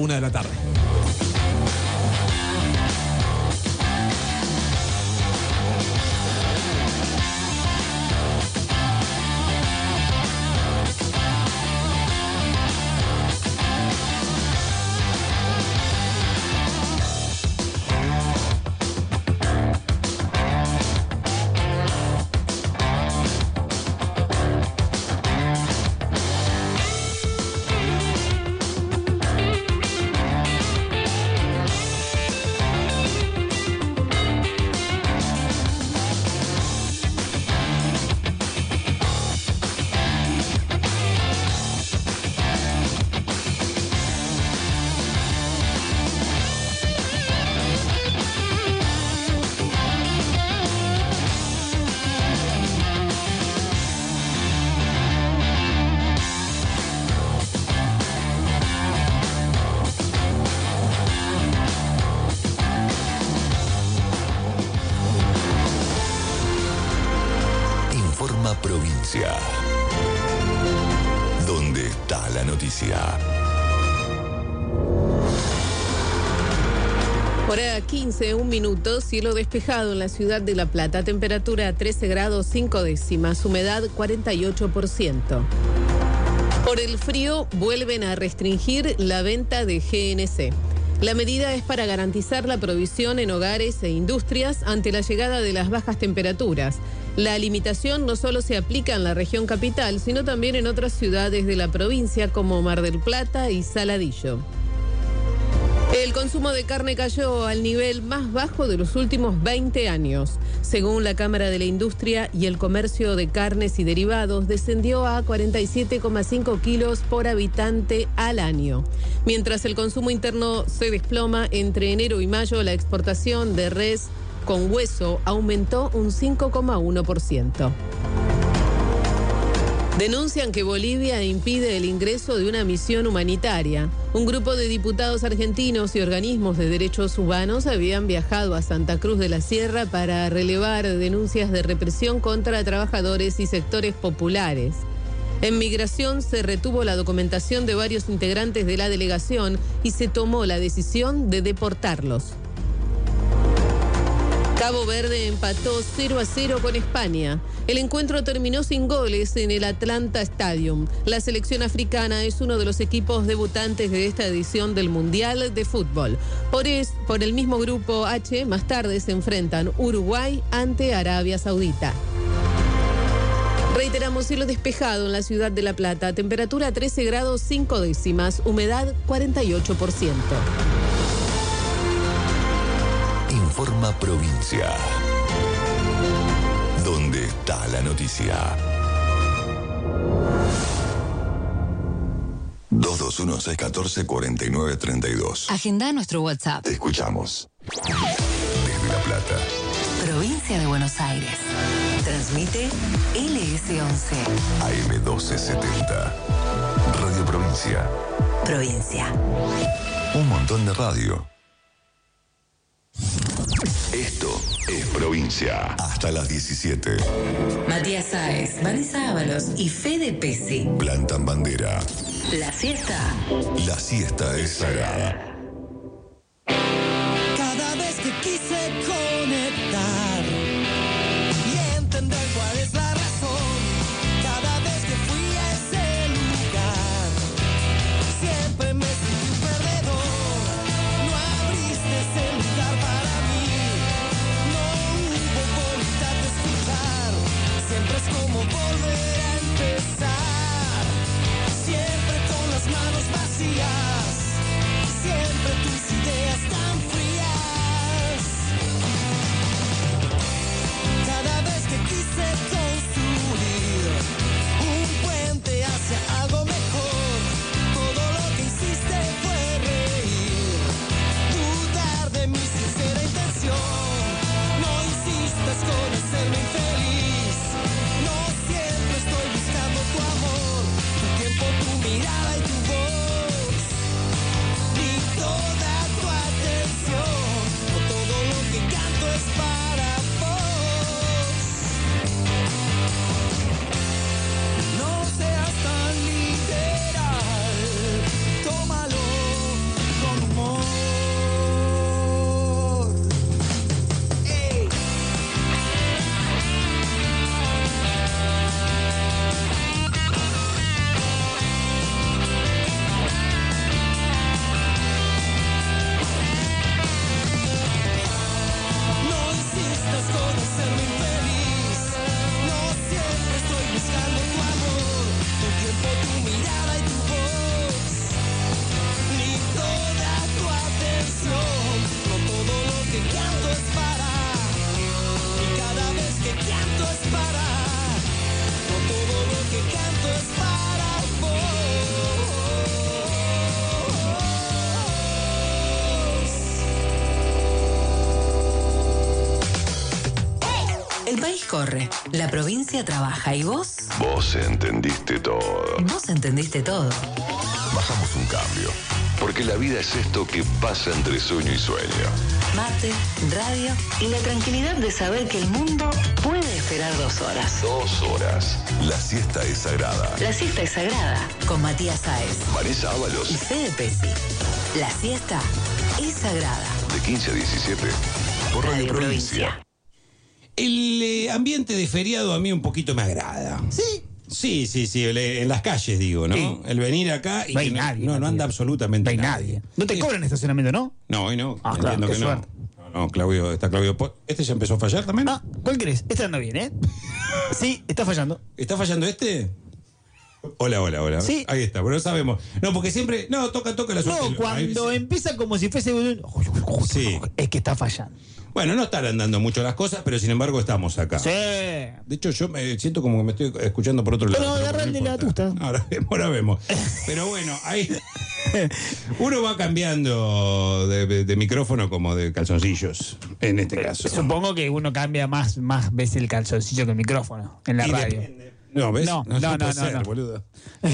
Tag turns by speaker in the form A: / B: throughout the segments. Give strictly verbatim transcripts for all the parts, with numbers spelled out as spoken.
A: una de la tarde.
B: Provincia. ¿Dónde está la noticia?
C: Hora quince, un minuto, cielo despejado en la ciudad de La Plata, temperatura trece grados cinco décimas, humedad cuarenta y ocho por ciento. Por el frío vuelven a restringir la venta de G N C. La medida es para garantizar la provisión en hogares e industrias ante la llegada de las bajas temperaturas. La limitación no solo se aplica en la región capital, sino también en otras ciudades de la provincia como Mar del Plata y Saladillo. El consumo de carne cayó al nivel más bajo de los últimos veinte años. Según la Cámara de la Industria y el Comercio de Carnes y Derivados, descendió a cuarenta y siete coma cinco kilos por habitante al año. Mientras el consumo interno se desploma, entre enero y mayo la exportación de res con hueso aumentó un cinco coma uno por ciento. Denuncian que Bolivia impide el ingreso de una misión humanitaria. Un grupo de diputados argentinos y organismos de derechos humanos habían viajado a Santa Cruz de la Sierra para relevar denuncias de represión contra trabajadores y sectores populares. En Migración se retuvo la documentación de varios integrantes de la delegación y se tomó la decisión de deportarlos. Cabo Verde empató cero a cero con España. El encuentro terminó sin goles en el Atlanta Stadium. La selección africana es uno de los equipos debutantes de esta edición del Mundial de Fútbol. Por, es, por el mismo grupo H, más tarde se enfrentan Uruguay ante Arabia Saudita. Reiteramos, cielo despejado en la ciudad de La Plata, temperatura trece grados cinco décimas, humedad cuarenta y ocho por ciento.
B: Informa Provincia. ¿Dónde está la noticia? dos dos uno, seis uno cuatro, cuatro nueve tres dos.
D: Agenda nuestro WhatsApp.
B: Te escuchamos. Desde La Plata.
D: Provincia de Buenos Aires. Transmite L S once.
B: A M doce setenta. Radio Provincia.
D: Provincia.
B: Un montón de radio. Esto es Provincia. Hasta las diecisiete.
D: Matías Sáez, Vanessa Ábalos y Fede Pesi.
B: Plantan bandera.
D: La siesta.
B: La siesta es sagrada.
E: Cada vez que quise conectar y entender cuál es la razón, cada vez que fui a ese lugar, siempre me sentí un perdedor. No abriste ese lugar para mí, no hubo voluntad de escuchar. Siempre es como volver a empezar, siempre con las manos vacías, siempre
D: país corre, la provincia trabaja y vos,
B: Vos entendiste todo.
D: vos entendiste todo.
B: Bajamos un cambio. Porque la vida es esto que pasa entre sueño y sueño.
D: Mate, radio y la tranquilidad de saber que el mundo puede esperar dos horas.
B: Dos horas. La siesta es sagrada.
D: La siesta es sagrada con Matías Sáez
B: Vanessa
D: y
B: Ábalos.
D: Fede Pesi. La siesta es sagrada.
B: De quince a diecisiete. Por Radio,
D: Radio
B: Provincia.
D: Provincia.
A: El eh, ambiente de feriado a mí un poquito me agrada.
F: Sí.
A: Sí, sí, sí, el- en las calles digo, ¿no?
F: Sí.
A: El venir acá y
F: No hay
A: que no,
F: nadie,
A: no, no
F: Matías.
A: anda absolutamente
F: No hay nadie. No te
A: Sí.
F: cobran estacionamiento, ¿no?
A: No, hoy no.
F: Ah, claro,
A: entiendo
F: qué
A: que no.
F: suerte.
A: No, no, Claudio, está Claudio. Po- ¿Este ya empezó a fallar también?
F: Ah, ¿cuál querés? Este anda bien, ¿eh? Sí, está fallando.
A: ¿Está fallando este? Hola, hola, hola.
F: Sí.
A: Ahí está, pero no sabemos. No, porque siempre. No, toca, toca la suerte.
F: No, cuando
A: Ahí-
F: empieza como si fuese un...
A: Sí.
F: Es que está fallando.
A: Bueno, no están andando mucho las cosas, pero sin embargo estamos acá.
F: Sí.
A: De hecho, yo me siento como que me estoy escuchando por otro lado.
F: Pero agarra el de la
A: importa.
F: tusta.
A: Ahora vemos, ahora vemos. Pero bueno, ahí uno va cambiando de, de- de micrófono como de calzoncillos, en este caso.
F: Supongo que uno cambia más, más veces el calzoncillo que el micrófono en la
A: Y
F: radio.
A: depende. No, ¿ves?
F: No, no, no,
A: puede
F: no,
A: ser,
F: no.
A: boludo.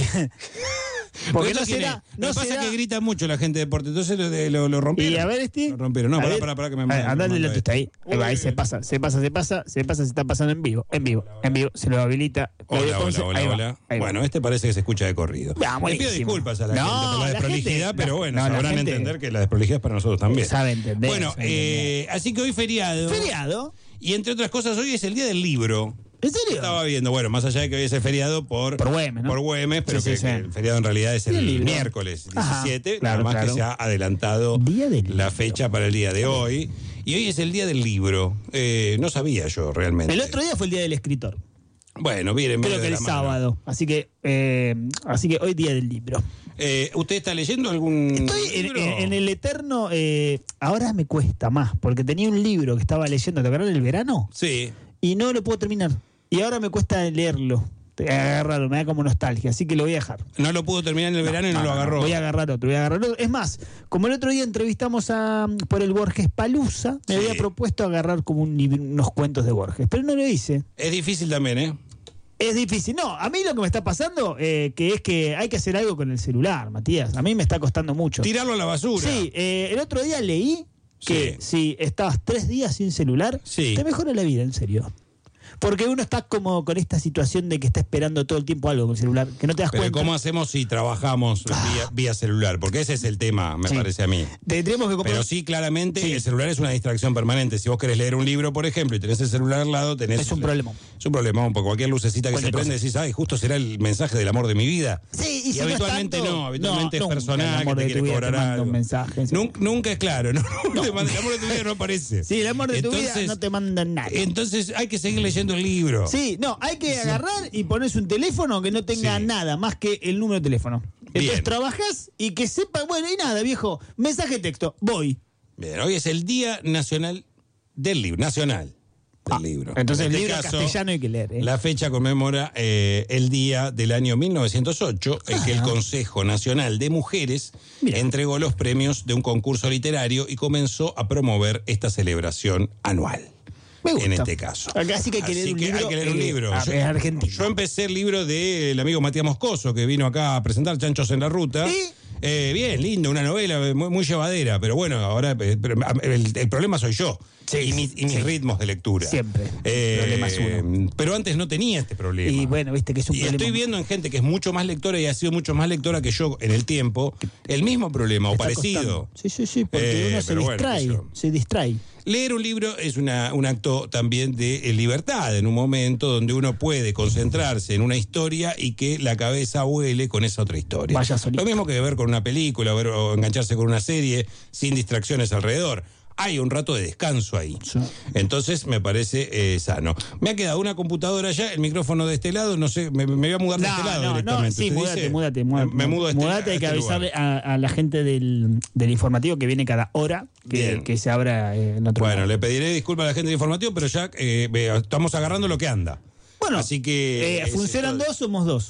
F: Porque
A: ¿Esto
F: no
A: quién
F: será...
A: es?
F: No
A: Lo que pasa
F: será...
A: es que grita mucho la gente de deporte, entonces lo, de- lo, lo rompieron.
F: Y a ver, este.
A: Lo rompieron. No,
F: A
A: pará,
F: ver.
A: pará, pará, que me
F: A ver,
A: manda- me
F: andale
A: manda
F: la tusta ahí. Ahí va, ahí se pasa, se pasa, se pasa, se pasa, se está pasando en vivo, en vivo, en vivo. Se lo habilita.
A: Hola,
F: Ponce,
A: hola, hola,
F: ahí va,
A: hola.
F: ahí va.
A: Bueno, este parece que se escucha de corrido.
F: Ah,
A: Le pido
F: buenísimo.
A: disculpas a la
F: No,
A: gente por la
F: la
A: desprolijidad,
F: gente-
A: pero
F: la-
A: bueno,
F: no, la
A: sabrán
F: gente-
A: entender que la desprolijidad es para nosotros también.
F: Sabe entender,
A: Bueno,
F: sabe
A: eh, así que hoy feriado.
F: ¿Feriado?
A: Y entre otras cosas, hoy es el día del libro.
F: ¿En serio?
A: Estaba viendo, bueno, más allá de que hoy es el feriado por,
F: Por Güemes, ¿no?
A: por Güemes, pero
F: Sí,
A: que,
F: sí, sí.
A: que el feriado en realidad es
F: Y el
A: el
F: libro.
A: miércoles
F: Ajá,
A: diecisiete,
F: claro,
A: nada más
F: claro.
A: que se ha adelantado
F: Día del
A: la
F: libro.
A: fecha para el día de hoy. Y hoy es el día del libro. Eh, no sabía yo realmente.
F: El otro día fue el día del escritor.
A: Bueno, miren,
F: Creo que el sábado. Así que, eh, así que hoy día del libro.
A: Eh, ¿Usted está leyendo algún
F: Estoy en,
A: libro?
F: en- en el eterno. eh, ahora me cuesta más, porque tenía un libro que estaba leyendo, ¿te acuerdas del verano?
A: Sí.
F: Y no lo puedo terminar. Y ahora me cuesta leerlo. Agarrarlo, me da como nostalgia, así que lo voy a dejar.
A: No lo pudo terminar en el verano y no, lo agarró.
F: Voy a agarrar otro, voy a agarrar otro. Es más, como el otro día entrevistamos a por el Borges Palusa, me
A: Sí.
F: había propuesto agarrar como un libro- unos cuentos de Borges, pero no lo hice.
A: Es difícil también, ¿eh?
F: Es difícil. No, a mí lo que me está pasando eh, que es que hay que hacer algo con el celular, Matías. A mí me está costando mucho.
A: Tirarlo a la basura.
F: Sí, eh, el otro día leí que
A: Sí.
F: si estabas tres días sin celular,
A: Sí.
F: te mejora la vida, en serio. Porque uno está como con esta situación de que está esperando todo el tiempo algo con el celular, que no te das
A: Pero
F: cuenta.
A: ¿cómo hacemos si trabajamos vía, vía celular? Porque ese es el tema, me
F: Sí.
A: parece a mí.
F: Tendríamos que comprar.
A: Pero sí, claramente,
F: Sí.
A: el celular es una distracción permanente. Si vos querés leer un libro, por ejemplo, y tenés el celular al lado, tenés...
F: Es un problema.
A: Es un problema, porque cualquier lucecita que
F: Cualquier
A: se prende,
F: cosa.
A: decís, ay, justo será el mensaje del amor de mi vida.
F: Sí, y,
A: Y
F: si
A: habitualmente
F: no, es tanto,
A: no, habitualmente es
F: nunca
A: personal,
F: el amor
A: que te
F: de
A: quiere
F: tu vida
A: cobrar
F: te manda
A: algo.
F: un mensaje. sí.
A: Nun- Nunca es claro, ¿no? Te manda- el amor de tu vida no aparece.
F: Sí, el amor de tu vida
A: Entonces-
F: no te manda nada.
A: Entonces hay que seguir leyendo el libro.
F: Sí, no, hay que agarrar y ponerse un teléfono que no tenga
A: Sí.
F: nada más que el número de teléfono. Entonces
A: Bien.
F: trabajas y que sepa, bueno, y nada, viejo, mensaje de texto, voy.
A: Bien, hoy es el Día Nacional del Libro, nacional del
F: Ah,
A: libro.
F: entonces
A: En
F: el
A: este
F: libro
A: caso,
F: castellano hay que leer. ¿eh?
A: La fecha conmemora eh, el día del año mil novecientos ocho en que el
F: Ah.
A: Consejo Nacional de Mujeres
F: Mira.
A: entregó los premios de un concurso literario y comenzó a promover esta celebración anual.
F: Me gusta.
A: En este caso.
F: Así que hay que leer
A: Así
F: un
A: que
F: libro.
A: hay que leer un
F: eh,
A: libro.
F: ah,
A: Yo-
F: es argentino.
A: Yo empecé el libro del amigo Matías Moscoso, que vino acá a presentar Chanchos en la Ruta.
F: ¿Y?
A: Eh, bien, lindo, una novela muy, muy llevadera, pero bueno, ahora eh, pero, el, el problema soy yo.
F: Sí,
A: y, mi- y mis
F: sí.
A: ritmos de lectura.
F: Siempre.
A: Eh,
F: El problema es uno.
A: Pero antes no tenía este problema.
F: Y bueno, viste que es un
A: Y
F: problema.
A: estoy viendo en gente que es mucho más lectora y ha sido mucho más lectora que yo en el tiempo, el mismo problema o
F: Está
A: parecido.
F: costando. Sí, sí, sí, porque
A: Eh,
F: uno se
A: pero bueno,
F: distrae,
A: qué sé yo.
F: se distrae.
A: Leer un libro es una, un acto también de eh, libertad, en un momento donde uno puede concentrarse en una historia y que la cabeza vuele con esa otra historia.
F: Vaya solito.
A: Lo mismo que ver con una película o, ver- o engancharse con una serie sin distracciones alrededor. Hay un rato de descanso ahí.
F: Sí.
A: Entonces me parece eh, sano. Me ha quedado una computadora allá, el micrófono de este lado, no sé, me, me voy a mudar de este lado
F: no, no,
A: directamente.
F: sí,
A: ¿Usted
F: mudate,
A: dice?
F: mudate, mudate.
A: Me, me mudo a este,
F: Mudate,
A: a
F: hay que
A: este lugar.
F: avisarle a, a la gente del, del informativo que viene cada hora que,
A: Bien.
F: que se abra eh, en otro
A: Bueno,
F: lado.
A: le pediré disculpas a la gente del informativo, pero ya eh, vea, estamos agarrando lo que anda.
F: Bueno,
A: Así que
F: eh,
A: es
F: funcionan
A: esto-
F: dos, somos dos.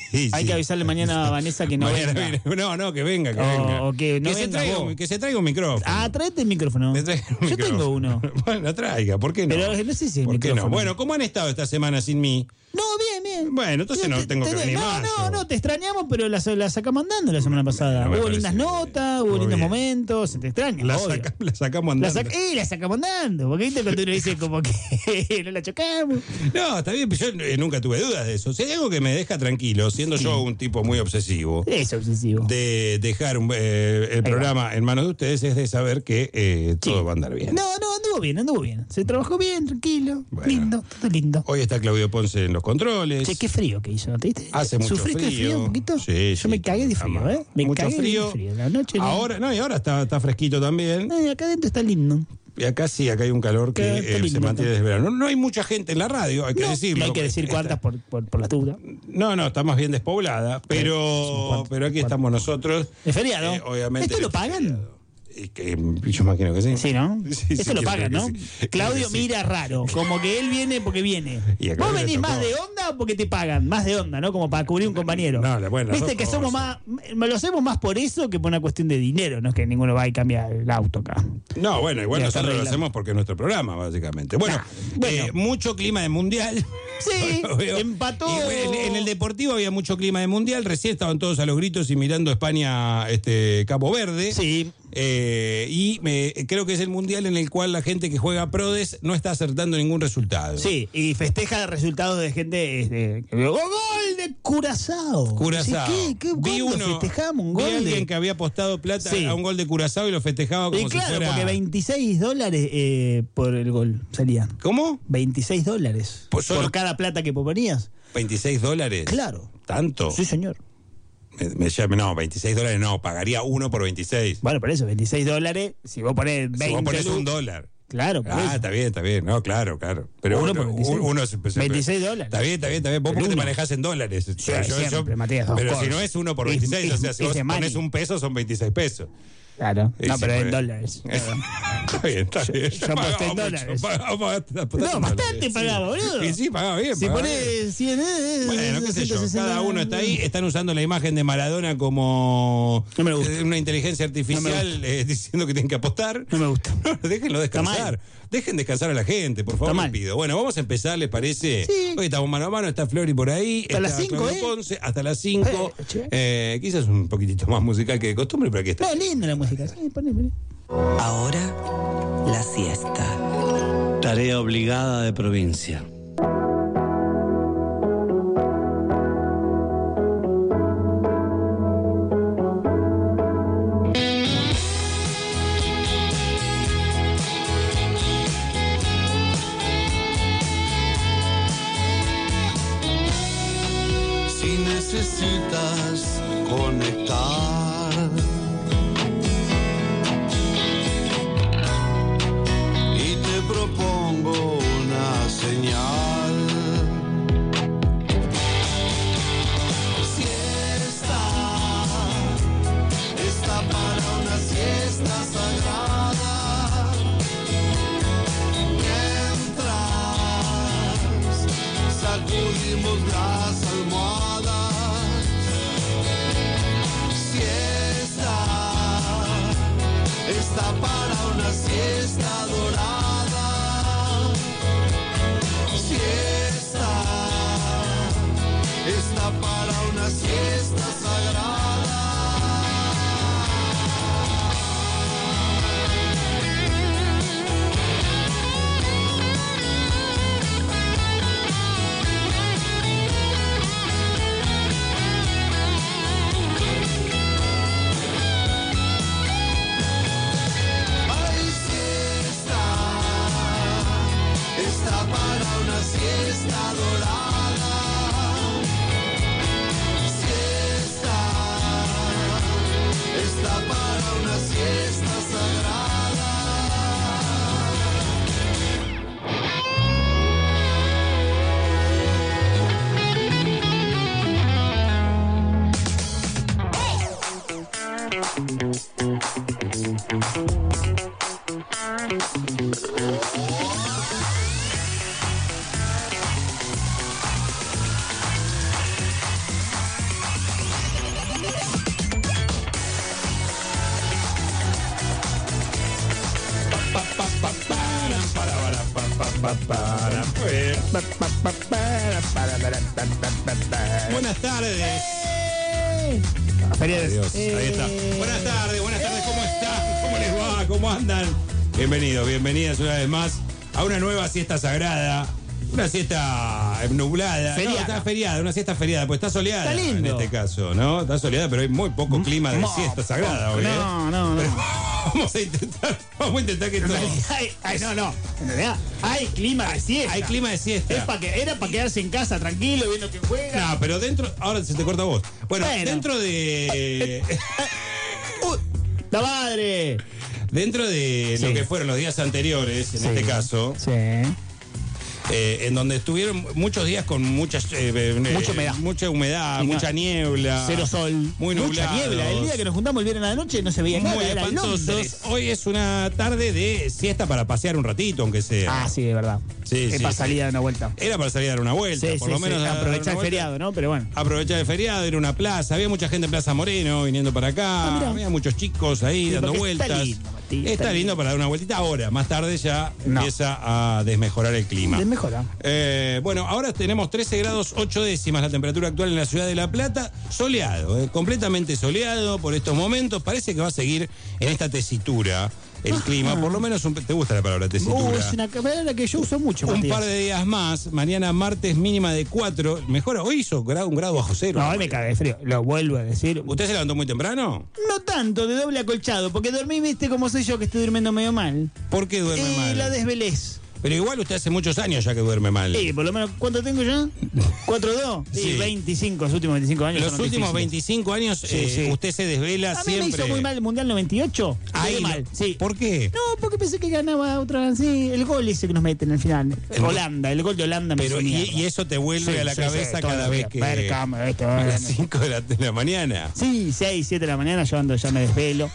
A: Sí,
F: Hay
A: sí.
F: que avisarle mañana a Vanessa que no
A: Mañana
F: venga.
A: viene. No, no, que venga, que
F: O-
A: venga.
F: o que no
A: se
F: vengas
A: traiga,
F: vos.
A: un- que se traiga un micrófono.
F: Ah, tráete el micrófono.
A: Me traiga un
F: Yo
A: micrófono.
F: tengo uno.
A: Bueno, traiga, ¿por qué no?
F: Pero no sé si el
A: ¿Por qué
F: micrófono.
A: no? Bueno, ¿cómo han estado esta semana sin mí?
F: No, bien, bien.
A: Bueno, entonces
F: Yo
A: no
F: te-
A: tengo
F: te-
A: que venir
F: no,
A: más,
F: No,
A: yo.
F: no, te extrañamos, pero la, la sacamos andando la semana pasada.
A: no me
F: hubo
A: parece
F: lindas
A: bien.
F: notas, hubo
A: Muy
F: lindos
A: bien.
F: momentos, se te extraña.
A: La,
F: obvio.
A: saca- la sacamos
F: La
A: andando.
F: sac- eh, la sacamos andando, porque viste cuando uno dice como que no la chocamos.
A: No, está bien, pero yo eh, nunca tuve dudas de eso. Si hay algo que me deja tranquilo, siendo yo un tipo muy obsesivo,
F: Es obsesivo.
A: de dejar un, eh, el
F: va.
A: programa en manos de ustedes, es de saber que eh,
F: Sí.
A: todo va a andar bien.
F: No, no, anduvo bien, anduvo bien. Se trabajó bien, tranquilo,
A: Bueno.
F: lindo, todo lindo.
A: Hoy está Claudio Ponce en los controles.
F: Che, qué frío que hizo, ¿te viste?
A: Hace mucho
F: ¿Sufriste
A: frío.
F: de frío un poquito?
A: Sí,
F: Yo
A: sí,
F: me cagué de frío,
A: ama.
F: ¿eh? Me
A: Mucho
F: cagué
A: frío.
F: de frío. La noche no.
A: Ahora, no, y ahora está, está fresquito también.
F: Ay, acá adentro está lindo.
A: Y acá sí, acá hay un calor que
F: Qué- qué
A: eh, se
F: lindo.
A: mantiene desde verano. No, no hay mucha gente en la radio, hay que
F: No,
A: decirlo.
F: no hay que decir
A: Está-
F: cuántas por, por, por la duda.
A: No, no, está más bien despoblada, pero,
F: cuántas,
A: pero aquí
F: cuántas.
A: estamos nosotros.
F: ¿Es feriado?
A: Eh, obviamente.
F: ¿Esto lo
A: es
F: pagan?
A: feriado. Y que, yo imagino que sí.
F: Sí, ¿no?
A: Sí,
F: Esto
A: sí,
F: lo
A: creo
F: pagan,
A: que
F: ¿no?
A: sí.
F: Claudio
A: Creo que sí.
F: mira raro, como que él viene porque viene.
A: Y acá
F: ¿Vos
A: le
F: venís
A: tocó.
F: más de onda o porque te pagan? Más de onda, ¿no? Como para cubrir un compañero.
A: No, la- bueno, las
F: Viste
A: dos
F: que somos
A: cosas.
F: más, lo hacemos más por eso que por una cuestión de dinero, no es que ninguno va y cambia el auto acá.
A: No, bueno, igual
F: Ya está
A: nosotros lo
F: arreglado.
A: hacemos porque es nuestro programa, básicamente. Bueno,
F: Nah, bueno.
A: eh, mucho clima de mundial.
F: Sí,
A: Veo.
F: empató.
A: Y en, en el deportivo había mucho clima de mundial. Recién estaban todos a los gritos y mirando España, este, Cabo Verde.
F: Sí.
A: Eh, y me, creo que es el mundial en el cual la gente que juega Prodes no está acertando ningún resultado.
F: Sí, y festeja resultados de gente. Este, que- ¡Oh, gol de Curazao!
A: Curazao.
F: Sí, ¿Qué, qué,
A: vi
F: ¿cuándo
A: uno,
F: festejamos un
A: vi
F: gol
A: a alguien
F: de...
A: que había apostado plata
F: Sí.
A: a un gol de Curazao y lo festejaba como
F: Y claro,
A: si fuera.
F: porque veintiséis dólares eh, por el gol salían.
A: ¿Cómo?
F: veintiséis dólares
A: Pues solo-
F: por cada plata que ponías.
A: ¿veintiséis dólares?
F: Claro.
A: ¿Tanto?
F: Sí, señor.
A: Me, me llama- no, veintiséis dólares no, pagaría uno por veintiséis.
F: Bueno, por eso, veintiséis dólares. Si vos ponés veinte
A: Si vos pones
F: lu-
A: un dólar.
F: Claro, por
A: Ah,
F: eso.
A: está bien, está bien. No, claro, claro. Pero
F: Uno
A: uno,
F: por veintiséis.
A: uno se- se-
F: veintiséis dólares.
A: Está bien, está bien, está bien. Vos
F: El
A: porque te
F: uno.
A: manejás en dólares.
F: Sí,
A: Pero
F: siempre, Matías, dos
A: pero si
F: cosas.
A: no es uno por
F: Es-
A: veintiséis,
F: es-
A: o sea, si
F: es
A: vos
F: de
A: pones
F: money.
A: un peso son veintiséis pesos.
F: Claro.
A: Y
F: No,
A: sí,
F: pero en
A: pues.
F: dólares.
A: Está bien, está bien.
F: Yo aposté en
A: Pagaba mucho,
F: dólares.
A: pagaba- pagaba-
F: No, bastante pagaba, boludo.
A: Y sí, pagaba bien.
F: Si
A: pagaba bien.
F: ponés cien, eh,
A: Bueno, qué sé yo,
F: ciento sesenta,
A: cada uno está ahí. Están usando la imagen de Maradona como
F: No me gusta.
A: eh, una inteligencia
F: No me
A: artificial eh, diciendo que tienen que apostar.
F: No me gusta.
A: Déjenlo descansar.
F: mal.
A: Dejen descansar a la gente, por favor,
F: Está
A: les
F: mal.
A: pido. Bueno, vamos a empezar, ¿les parece?
F: Sí.
A: Hoy estamos mano a mano, está Flori por ahí.
F: Hasta las
A: está
F: cinco,
A: Claudio
F: ¿eh?
A: Ponce, hasta las cinco.
F: Eh, che.
A: Eh, quizás un poquitito más musical que de costumbre, pero aquí está.
F: No, linda la música. Sí, poné, poné.
G: Ahora, la siesta.
H: Tarea obligada de provincia.
E: Si necesitas conectar y te propongo una señal. Siesta, está para una siesta sagrada. Mientras sacudimos las almohadas, siesta, está para una siesta dorada, siesta, está para una siesta sagrada. Ay, siesta, está para una siesta dorada. Siesta, está para una siesta sagrada.
A: Buenas tardes.
F: Adiós.
A: Ahí está. Buenas tardes, buenas tardes, ¿cómo están? ¿Cómo les va? ¿Cómo andan? Bienvenidos, bienvenidas una vez más a una nueva siesta sagrada. Una siesta nublada.
F: Feriada.
A: No, está feriada, una siesta feriada, pues está soleada.
F: Está lindo.
A: En este caso, ¿no? Está soleada, pero hay muy poco clima de
F: No,
A: siesta sagrada hoy, ¿eh?
F: No, no, no.
A: Pero vamos a intentar, vamos a intentar que
F: En
A: todo.
F: realidad hay- hay- no, no. En realidad hay clima de siesta.
A: Hay clima de siesta.
F: Es pa que, era para quedarse en casa tranquilo viendo que juega.
A: No, pero dentro. Ahora se te corta vos. Bueno,
F: Bueno.
A: dentro de.
F: Uh, ¡La madre!
A: Dentro de
F: Sí.
A: lo que fueron los días anteriores, en
F: Sí.
A: este caso,
F: Sí.
A: eh, en donde estuvieron muchos días con muchas, eh, eh,
F: Mucha humedad.
A: mucha humedad,
F: Y no-
A: mucha niebla,
F: Cero sol.
A: muy
F: Mucha
A: nublados,
F: niebla. El día que nos juntamos el viernes a la noche no se veía nada.
A: muy
F: Era
A: espantosos.
F: Londres.
A: Hoy es una tarde de siesta para pasear un ratito, aunque sea.
F: Ah, sí, de verdad.
A: Sí,
F: es
A: sí,
F: para
A: sí.
F: salir a dar una vuelta.
A: Era para salir a dar una vuelta,
F: Sí,
A: por
F: sí,
A: lo
F: sí.
A: menos. a dar una
F: Aprovechar el
A: vuelta.
F: feriado, ¿no? Pero bueno.
A: Aprovechar el feriado, ir a una plaza. Había mucha gente en Plaza Moreno viniendo para acá.
F: Ah, mirá.
A: Había muchos chicos ahí
F: Sí,
A: dando
F: porque está
A: vueltas.
F: lindo, Matías,
A: está
F: está
A: lindo
F: lindo.
A: para dar una vueltita. Ahora, más tarde ya
F: No.
A: empieza a desmejorar el clima.
F: Desmejora.
A: Eh, bueno, ahora tenemos trece grados ocho décimas la temperatura actual en la ciudad de La Plata. Soleado, eh, completamente soleado por estos momentos. Parece que va a seguir en esta tesitura el clima. Por lo menos, un- ¿te gusta la palabra tesitura?
F: Uh, es una palabra que yo uso mucho,
A: Un
F: Matías.
A: par de días más. Mañana martes mínima de cuatro. Mejor, hoy hizo grado, un grado bajo cero.
F: No, hoy me cagué de frío. Lo vuelvo a decir.
A: ¿Usted se levantó muy temprano?
F: No tanto, de doble acolchado, porque dormí, viste, como soy yo que estoy durmiendo medio mal.
A: ¿Por qué duerme
F: Eh,
A: mal?
F: la desvelez.
A: Pero igual usted hace muchos años ya que duerme mal.
F: Sí, por lo menos, ¿cuánto tengo ya? ¿cuatro dos? Sí,
A: Sí.
F: veinticinco, los últimos veinticinco años.
A: Los
F: son
A: últimos
F: difíciles.
A: veinticinco años
F: Sí,
A: eh,
F: sí.
A: usted se desvela
F: A mí
A: siempre.
F: me hizo muy mal el Mundial noventa y ocho.
A: Ahí
F: Quedé
A: no-
F: mal, sí.
A: ¿Por qué?
F: No, porque pensé que ganaba otra, sí, el gol ese que nos meten al final.
A: El-
F: Holanda, el gol de Holanda me
A: Pero
F: hizo
A: y,
F: mierda.
A: y eso te vuelve
F: Sí,
A: a la
F: sí,
A: cabeza
F: sí,
A: cada
F: todos
A: vez
F: los
A: que
F: días. Ver cámara, esto,
A: a
F: eh,
A: las cinco de la, de la mañana.
F: Sí, seis, siete de la mañana yo ando, ya me desvelo.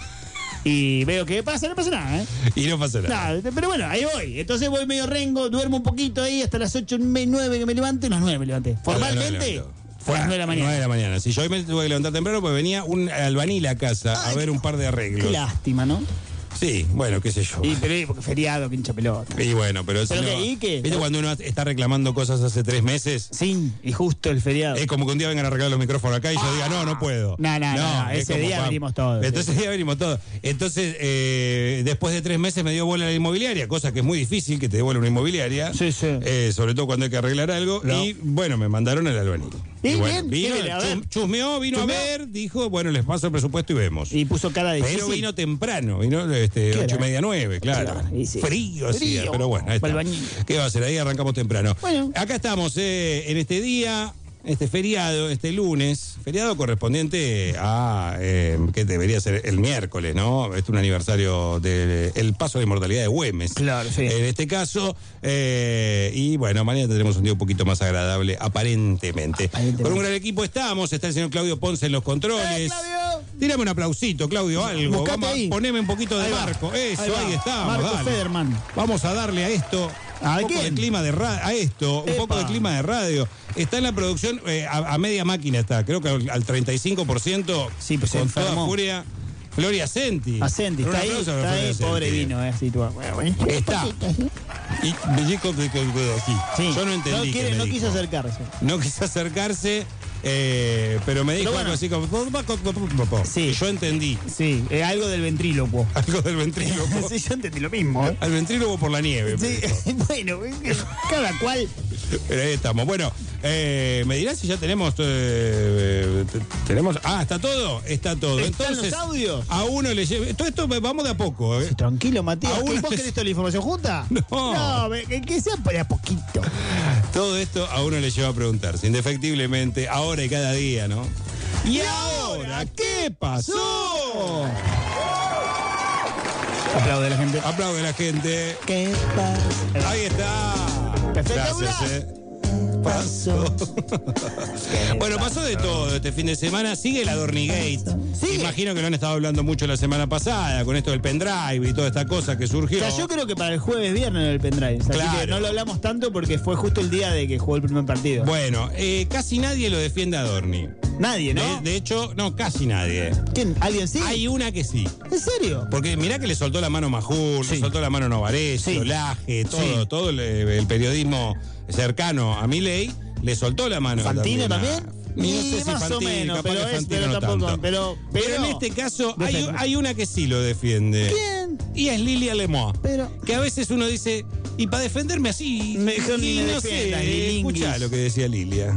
F: Y veo que pasa, no pasa nada, ¿eh?
A: Y no pasa nada.
F: Nada, pero bueno, ahí voy. Entonces voy medio rengo, duermo un poquito ahí hasta las ocho, nueve que me levante, las nueve me levanté. Formalmente, fue a las nueve de la mañana.
A: nueve de la mañana. Si yo hoy me tuve que levantar temprano, pues venía un albanil a casa a
F: Ay,
A: ver un par de arreglos.
F: Qué lástima, ¿no?
A: Sí, bueno, qué sé yo.
F: Y, pero porque feriado, que hincha pelota.
A: Y bueno, pero, si
F: Pero
A: no-
F: que- ¿y qué?
A: ¿Viste cuando uno está reclamando cosas hace tres meses?
F: Sí, y justo el feriado.
A: Es como que un día vengan a arreglar los micrófonos acá y yo diga, no, no puedo.
F: No, no, no, no,
A: es
F: ese
A: como,
F: día
A: pam.
F: venimos todos.
A: Entonces ese día venimos todos. Entonces, eh, después de tres meses me dio bola la inmobiliaria, cosa que es muy difícil que te devuelva una inmobiliaria.
F: Sí, sí.
A: Eh, sobre todo cuando hay que arreglar algo.
F: No.
A: Y bueno, me mandaron al albanil.
F: Y
A: bueno,
F: bien,
A: vino,
F: ¿qué viene? A ver.
A: chus- chusmeó, vino
F: ¿Chusmeó?
A: a ver, dijo, bueno, les paso el presupuesto y vemos.
F: Y puso cara de
A: Pero
F: difícil.
A: vino temprano, vino este,
F: ¿Qué
A: ocho y
F: hora?
A: media, nueve, claro.
F: Claro, y sí.
A: Frío hacía,
F: Frío.
A: pero bueno, ahí está.
F: Albañil.
A: ¿Qué va a hacer? Ahí arrancamos temprano.
F: Bueno.
A: Acá estamos eh, en este día, este feriado, este lunes, feriado correspondiente a, eh, que debería ser el miércoles, ¿no? Este es un aniversario del paso de inmortalidad de Güemes.
F: Claro, sí.
A: En este caso, eh, y bueno, mañana tendremos un día un poquito más agradable, aparentemente.
F: Aparentemente.
A: Con un gran equipo estamos, está el señor Claudio Ponce en los controles.
F: ¡Eh, Claudio!
A: Tírame un aplausito, Claudio, algo.
F: Buscate
A: Vamos a-
F: ahí.
A: poneme un poquito de
F: Ahí va.
A: marco. Eso, ahí,
F: Ahí va.
A: está.
F: Marco
A: dale.
F: Federman.
A: Vamos a darle a esto.
F: ¿A
A: un poco
F: quién?
A: de clima de radio. A esto, un
F: Epa.
A: poco de clima de radio. Está en la producción, eh, a, a media máquina está. Creo que al, al treinta y cinco por ciento.
F: Sí, pues se
A: con toda
F: enfermó.
A: furia. Gloria Senti.
F: Asenti,
A: Un
F: está ahí,
A: aplauso a
F: está
A: Gloria
F: ahí,
A: Senti.
F: pobre vino, eh, así tú. Bueno, bueno.
A: Está. Y Bellico de aquí.
F: Sí.
A: Yo no entendí.
F: No,
A: qué
F: quiere-
A: me
F: no
A: dijo.
F: quiso acercarse.
A: No quiso acercarse, eh, pero me dijo
F: Pero
A: algo
F: bueno.
A: así como.
F: Sí.
A: Y yo entendí.
F: Sí, eh, algo del ventrílocuo.
A: Algo del ventríloco.
F: Sí, yo entendí lo mismo, ¿eh?
A: Al ventríloco por la nieve. me
F: Sí,
A: dijo.
F: bueno, cada cual.
A: Pero ahí estamos. Bueno, eh, me dirás si ya tenemos. eh, eh, tenemos. Ah, ¿está todo? Está todo.
F: ¿Están
A: Entonces,
F: los audios?
A: a uno le lleva. Todo esto vamos de a poco, ¿eh?
F: Tranquilo, Matías.
A: Aún
F: ¿Qué,
A: no
F: ¿Vos
A: es-
F: querés toda la información junta?
A: No.
F: No, me- que, que sea de a poquito.
A: Todo esto a uno le lleva a preguntarse, indefectiblemente, ahora y cada día, ¿no? ¿Y ahora qué pasó?
F: Aplaude la gente.
A: Aplaude la gente.
F: ¿Qué pasa?
A: Ahí está.
F: Espectacular.
A: Gracias, eh.
F: Pasó.
A: Bueno, pasó de todo este fin de semana. Sigue la Dornigate.
F: Sigue.
A: Imagino que lo han estado hablando mucho la semana pasada con esto del pendrive y toda esta cosa que
F: O
A: surgió.
F: sea, yo creo que para el jueves viernes el pendrive. Así
A: Claro.
F: que no lo hablamos tanto porque fue justo el día de que jugó el primer partido.
A: Bueno, eh, casi nadie lo defiende a Dorni.
F: Nadie, ¿no?
A: De, de hecho, no, casi nadie.
F: ¿Quién? ¿Alguien sí?
A: Hay una que sí.
F: ¿En serio?
A: Porque mirá que le soltó la mano Majul,
F: Sí.
A: le soltó la mano Novarese,
F: Sí.
A: Olaje, todo,
F: Sí.
A: todo el, el periodismo cercano a Milei le soltó la mano.
F: ¿Fantino
A: a-
F: también?
A: Y no
F: Y
A: sé si
F: más o
A: Fantino,
F: menos,
A: capaz
F: pero
A: que
F: es-
A: Fantino
F: pero
A: no
F: tampoco,
A: tanto.
F: pero-
A: Pero
F: pero-
A: en este caso hay,
F: Defiende.
A: hay una que sí lo defiende.
F: ¿Quién?
A: Y es Lilia Lemoa.
F: Pero-
A: Que a veces uno dice, y para defenderme así,
F: Mejor ni
A: y
F: me
A: no
F: defiendas,
A: sé,
F: Lilinguis.
A: escuchá lo que decía Lilia.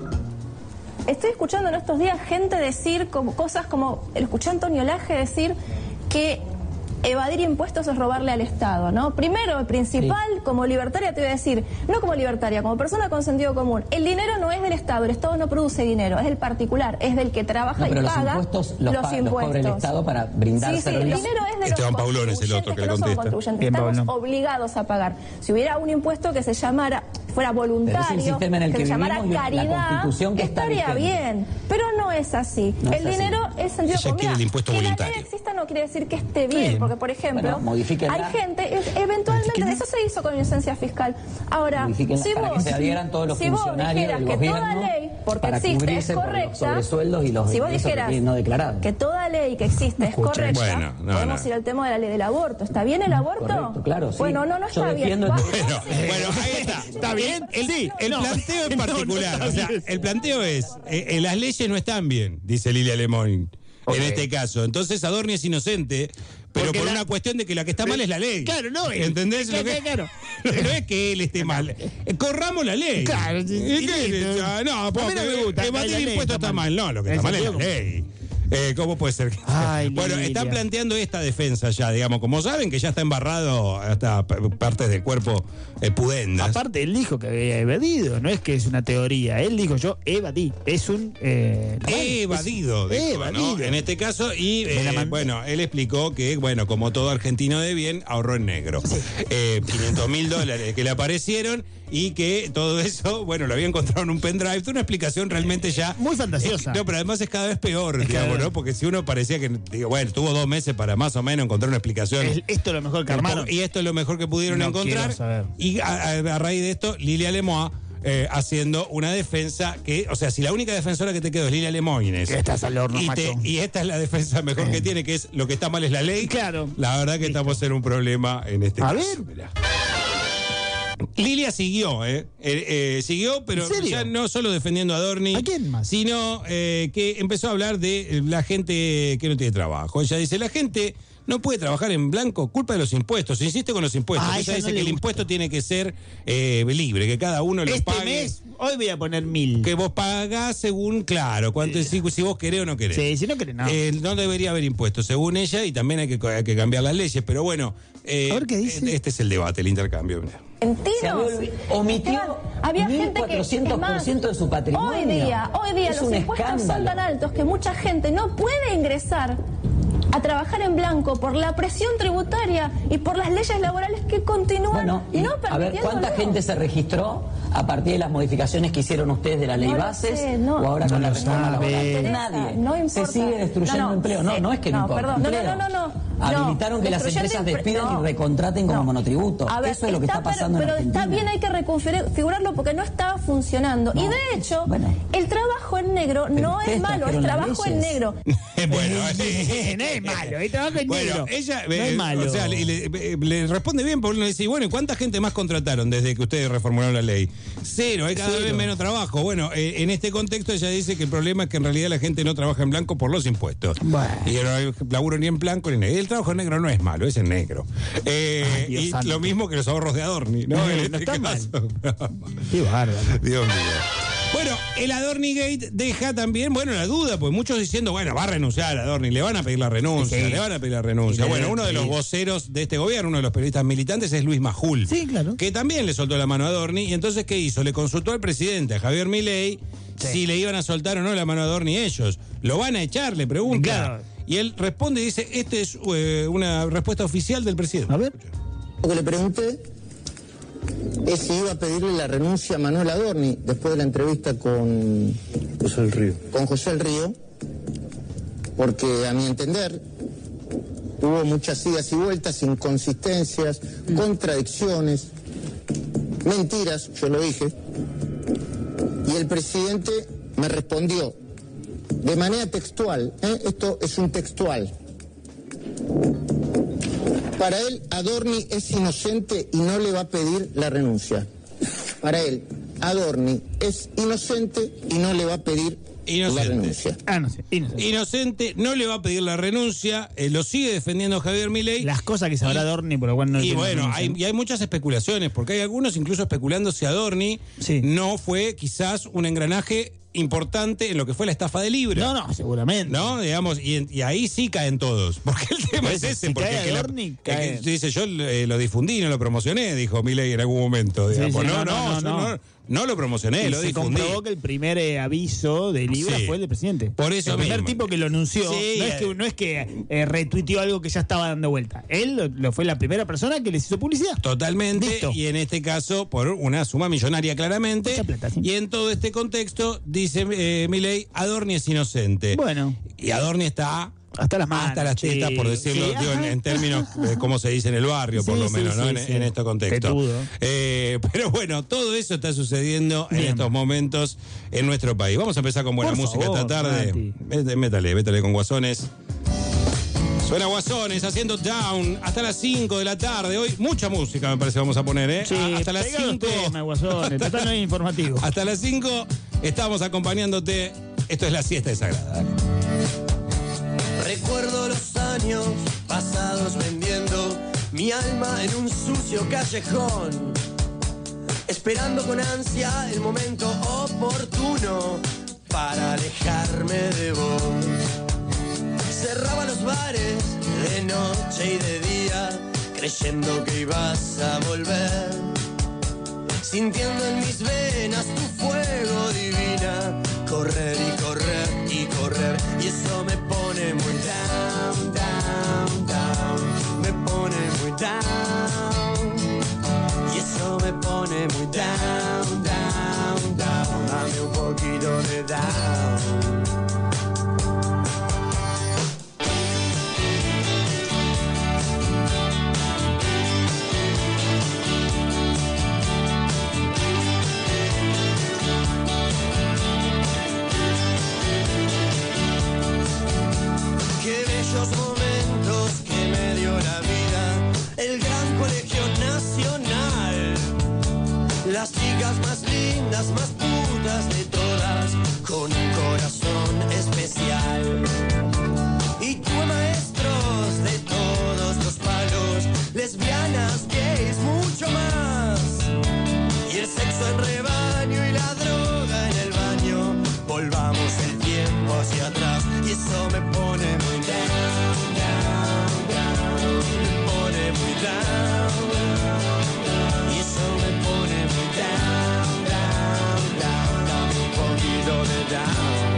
I: Estoy escuchando en estos días gente decir como, cosas como, lo escuché a Antonio Laje decir que evadir impuestos es robarle al Estado, ¿no? Primero, el principal, como libertaria te voy a decir, no como libertaria, como persona con sentido común, el dinero no es del Estado, el Estado no produce dinero, es del particular, es del que trabaja
J: No, pero
I: y
J: los
I: paga
J: impuestos los, pa- los
I: impuestos.
J: cobra el Estado para brindar
I: Sí, sí, el
J: servicios.
I: dinero es de
A: Esteban
I: los
A: Paulón es el otro que le
I: contribuyentes no son
A: contesta.
I: contribuyentes,
F: Bien,
I: estamos
F: Paulón.
I: obligados a pagar. Si hubiera un impuesto que se llamara, fuera voluntario,
J: Pero es el sistema en el
I: que
J: que
I: se llamara
J: vivimos y la
I: caridad,
J: Constitución que está
I: estaría
J: vigente.
I: bien, pero no es así.
J: No es
I: el
J: así.
I: dinero es sentido
A: Ella
I: común.
A: quiere el impuesto
I: que
A: voluntario.
I: la ley exista no quiere decir que esté bien,
F: Bien.
I: porque por ejemplo,
J: Bueno, modifíquenla.
I: hay gente, es- eventualmente,
F: Modifíquenla.
I: eso se hizo con licencia fiscal. Ahora,
J: Modifíquenla
I: si
J: para
I: vos,
J: que se adhieran todos los
I: si vos
J: funcionarios
I: dijeras
J: del
I: que
J: gobierno
I: toda ley, porque
J: para
I: existe, es
J: cubrirse por los
I: correcta,
J: sobresueldos y los
I: si vos
J: ingresos que
I: dijeras
J: tienen no declarados.
I: que toda ley que existe es
F: escucha.
I: correcta,
A: Bueno, no,
I: podemos
A: no.
I: ir al tema de la ley del aborto. ¿Está bien el aborto?
J: Correcto, claro, sí.
I: Bueno, no, no
J: Yo
I: está bien.
J: defiendo
I: Vamos-
J: el-
A: Bueno, bueno, ahí está.
F: ¿Está bien?
A: El,
F: Sí.
A: el
F: No.
A: planteo en
F: No, no
A: particular,
F: está
A: o sea,
F: bien.
A: el planteo es, eh, eh, las leyes no están bien, dice Lilia Lemón,
F: Ok.
A: en este caso. Entonces Adorni es inocente, pero
F: Porque
A: por
F: la-
A: una cuestión de que la que está mal es la ley.
F: Claro, no él.
A: ¿Entendés?
F: Claro,
A: lo que,
F: claro.
A: No es que él esté mal. Eh, Corramos la ley.
F: Claro, sí,
A: ¿Y
F: sí,
A: qué?
F: sí.
A: Ah, no,
F: A mí
A: porque
F: no me gusta,
A: evadir
F: la ley
A: impuestos
F: está
A: está
F: mal.
A: mal. No, lo que
F: El
A: está mal es la
F: sentido
A: ley. Eh, ¿Cómo puede ser? que-
F: Ay,
A: bueno,
F: Lilia.
A: están planteando esta defensa ya, digamos, como saben que ya está embarrado hasta p- partes del cuerpo eh, pudendas.
F: Aparte, él dijo que había evadido, no es que es una teoría. Él dijo, yo evadí. Es un... Eh,
A: He evadido,
F: es-
A: dijo, ¿no?
F: evadido.
A: En este caso, y
F: Me la
A: eh,
F: mandé.
A: bueno, él explicó que, bueno, como todo argentino de bien, ahorró en negro. Eh, quinientos mil dólares que le aparecieron y que todo eso, bueno, lo había encontrado en un pendrive. Una explicación realmente ya...
F: Muy fantasiosa.
A: No, pero además es cada vez peor,
F: Es
A: digamos,
F: cada-
A: ¿no? Porque si uno parecía que, digo, bueno, tuvo dos meses para más o menos encontrar una explicación.
F: Es- esto es lo mejor que armaron.
A: Y esto es lo mejor que pudieron
F: No
A: encontrar.
F: quiero saber.
A: Y a, a- a raíz de esto, Lilia Lemoa eh, haciendo una defensa que, o sea, si la única defensora que te quedó es Lilia Lemoa, Inés,
F: Que estás al horno,
A: y, te-
F: macho.
A: y esta es la defensa mejor que tiene, que es lo que está mal es la ley.
F: Claro.
A: La verdad que estamos en un problema en este
F: A
A: caso.
F: ver.
A: Mirá. Lilia siguió, ¿eh? Eh, eh, siguió, pero
F: ¿En serio?
A: ya no solo defendiendo a Adorni,
F: ¿A quién más?
A: sino eh, que empezó a hablar de eh, la gente que no tiene trabajo. Ella dice, la gente no puede trabajar en blanco, culpa de los impuestos. Insiste con los impuestos.
F: Ah,
A: Ella
F: ella
A: dice
F: no
A: que
F: le
A: el
F: gusta.
A: impuesto tiene que ser eh, libre, que cada uno lo
F: Este
A: pague.
F: mes, hoy voy a poner mil.
A: Que vos pagás según, claro, cuánto, si, si vos querés o no querés.
F: Sí, si no querés, no.
A: Eh, no debería haber impuestos, según ella, y también hay que, hay que cambiar las leyes. Pero bueno, eh,
F: A ver qué dice.
A: este es el debate, el intercambio. Mirá.
J: Se
I: argentinos.
J: omitió
I: Esteban, había gente que
J: cuatrocientos por ciento de su patrimonio.
I: Hoy día, hoy día
J: Es
I: los
J: un
I: impuestos son
J: escándalo.
I: tan altos que mucha gente no puede ingresar a trabajar en blanco por la presión tributaria y por las leyes laborales que continúan
J: Bueno, y,
I: no
J: a ver,
I: permitiéndolo.
J: ¿cuánta gente se registró a partir de las modificaciones que hicieron ustedes de la ley
I: No lo
J: bases
I: sé, no.
J: o ahora
F: No
J: con la
F: lo
J: reforma
F: sabe.
J: laboral?
I: Interesa,
J: Nadie.
I: no
J: Se
I: importa.
J: sigue destruyendo
I: No, no,
J: empleo. No,
I: sí.
J: no es que no,
I: No,
J: importa.
I: perdón, no, no,
J: empleo.
I: no, no, no.
J: Habilitaron que las
I: Destruyendo
J: empresas
I: impre-
J: despidan
I: no.
J: y recontraten como
I: No.
J: monotributo.
I: A ver,
J: Eso es lo que está
I: pero-
J: pasando
I: pero
J: en Argentina.
I: está bien, hay que reconfigurarlo porque no estaba funcionando.
J: No.
I: Y de hecho,
J: Bueno.
I: el trabajo en negro
J: Pero
I: no es
J: ustedes
I: malo, es
J: trajeron las
I: trabajo en
J: leyes.
I: negro.
A: bueno,
F: no es malo, hay trabajo en
A: Bueno,
F: negro.
A: ella
F: No
A: eh,
F: es malo.
A: o sea, le, le- le responde bien porque uno le dice, y bueno, ¿y cuánta gente más contrataron desde que ustedes reformularon la ley? Cero, hay cada
F: Cero.
A: vez menos trabajo. Bueno, eh, en este contexto ella dice que el problema es que en realidad la gente no trabaja en blanco por los impuestos.
F: Bueno.
A: Y que no hay laburo ni en blanco ni en negro. El trabajo en negro no es malo, es en negro. Eh,
F: Ay, Dios
A: y
F: santo.
A: lo mismo que los ahorros de Adorni, ¿no?
F: No,
A: en
F: no
A: este
F: está mal.
A: caso.
F: Qué bárbaro.
A: Dios mío. Bueno, el Adorni Gate deja también, bueno, la duda, pues muchos diciendo, bueno, va a renunciar Adorni, le van a pedir la renuncia,
F: Sí.
A: le van a pedir la renuncia.
F: Sí,
A: Bueno, uno de los
F: sí.
A: voceros de este gobierno, uno de los periodistas militantes es Luis Majul.
F: Sí, claro.
A: Que también le soltó la mano a Adorni, y entonces, ¿qué hizo? Le consultó al presidente, a Javier Milei,
F: Sí.
A: si le iban a soltar o no la mano a Adorni ellos. ¿Lo van a echar? Le pregunta.
F: Claro.
A: Y él responde y dice, esta es eh, una respuesta oficial del presidente.
F: A ver.
K: Lo que le pregunté es si iba a pedirle la renuncia a Manuel Adorni después de la entrevista con José del Río. Con José del Río, porque a mi entender hubo muchas idas y vueltas, inconsistencias, contradicciones, mentiras, yo lo dije, y el presidente me respondió de manera textual, ¿eh? Esto es un textual. Para él, Adorni es inocente y no le va a pedir la renuncia. Para él, Adorni es inocente y no le va a pedir
A: Inocente.
K: la renuncia.
F: Ah, no sé, inocente.
A: Inocente, no le va a pedir la renuncia, eh, lo sigue defendiendo Javier Milei.
F: Las cosas que sabrá Adorni, por lo cual no
A: Y
F: le
A: bueno, hay, y hay muchas especulaciones, porque hay algunos incluso especulando si Adorni
F: Sí.
A: no fue quizás un engranaje importante en lo que fue la estafa de Libra.
F: No, no, seguramente.
A: ¿No? Digamos, y, en- y ahí sí caen todos. Porque el tema es
F: Pues,
A: ese.
F: si
A: porque
F: cae
A: el que la-
F: Adorni,
A: el
F: cae.
A: que dice, yo eh, lo difundí, no lo promocioné, dijo Milei en algún momento.
F: Sí,
A: Digamos.
F: sí,
A: no,
F: no,
A: no,
F: no,
A: yo
F: no.
A: no, no lo promocioné,
F: Y
A: lo
F: se
A: difundí.
F: comprobó que el primer eh, aviso de Libra
A: Sí.
F: fue el del presidente.
A: Por eso
F: el primer
A: mismo.
F: tipo que lo anunció.
A: Sí,
F: no, es
A: eh.
F: que, no es que eh, retuiteó algo que ya estaba dando vuelta. Él lo, lo fue la primera persona que les hizo publicidad.
A: Totalmente,
F: Listo.
A: y en este caso por una suma millonaria claramente.
F: Mucha plata, sí.
A: Y en todo este contexto, dice eh, Milei, Adorni es inocente.
F: Bueno.
A: Y Adorni está
F: Hasta las manos.
A: hasta las tetas,
F: sí.
A: por decirlo,
F: Sí,
A: digo, en,
F: ajá.
A: en términos, eh, como se dice en el barrio, por
F: Sí,
A: lo
F: sí,
A: menos, ¿no?
F: sí,
A: en,
F: sí.
A: en este contexto.
F: Tetudo.
A: Eh, pero bueno, todo eso está sucediendo en
F: Bien.
A: estos momentos en nuestro país. Vamos a empezar con buena
F: Por
A: música
F: favor,
A: esta tarde.
F: Mati.
A: Métale, métale, métale con Guasones. Suena Guasones haciendo Down hasta las cinco de la tarde. Hoy mucha música me parece que vamos a poner, ¿eh?
F: Sí,
A: A- hasta las
F: pega los
A: cinco.
F: temas, Guasones. Total no es informativo.
A: Hasta las cinco estamos acompañándote. Esto es la siesta desagrada. Dale.
E: Recuerdo los años pasados vendiendo mi alma en un sucio callejón, esperando con ansia el momento oportuno para alejarme de vos. Cerraba los bares de noche y de día, creyendo que ibas a volver, sintiendo en mis venas tu fuego divina, correr y correr y correr, y eso me pone muy down, down, down, me pone muy down, y eso me pone muy down, down, down, dame un poquito de down. Qué bellos momentos que me dio la vida, el gran colegio nacional, las chicas más lindas, más putas de todas, con un corazón especial. Y tuve maestros de todos los palos, lesbianas, gays, mucho más. Y el sexo en rebaño y la droga en el baño, volvamos el tiempo hacia atrás, y eso me pone muy down, down, down, me pone muy down, y eso me pone muy down, down, down, dame un poquito de down.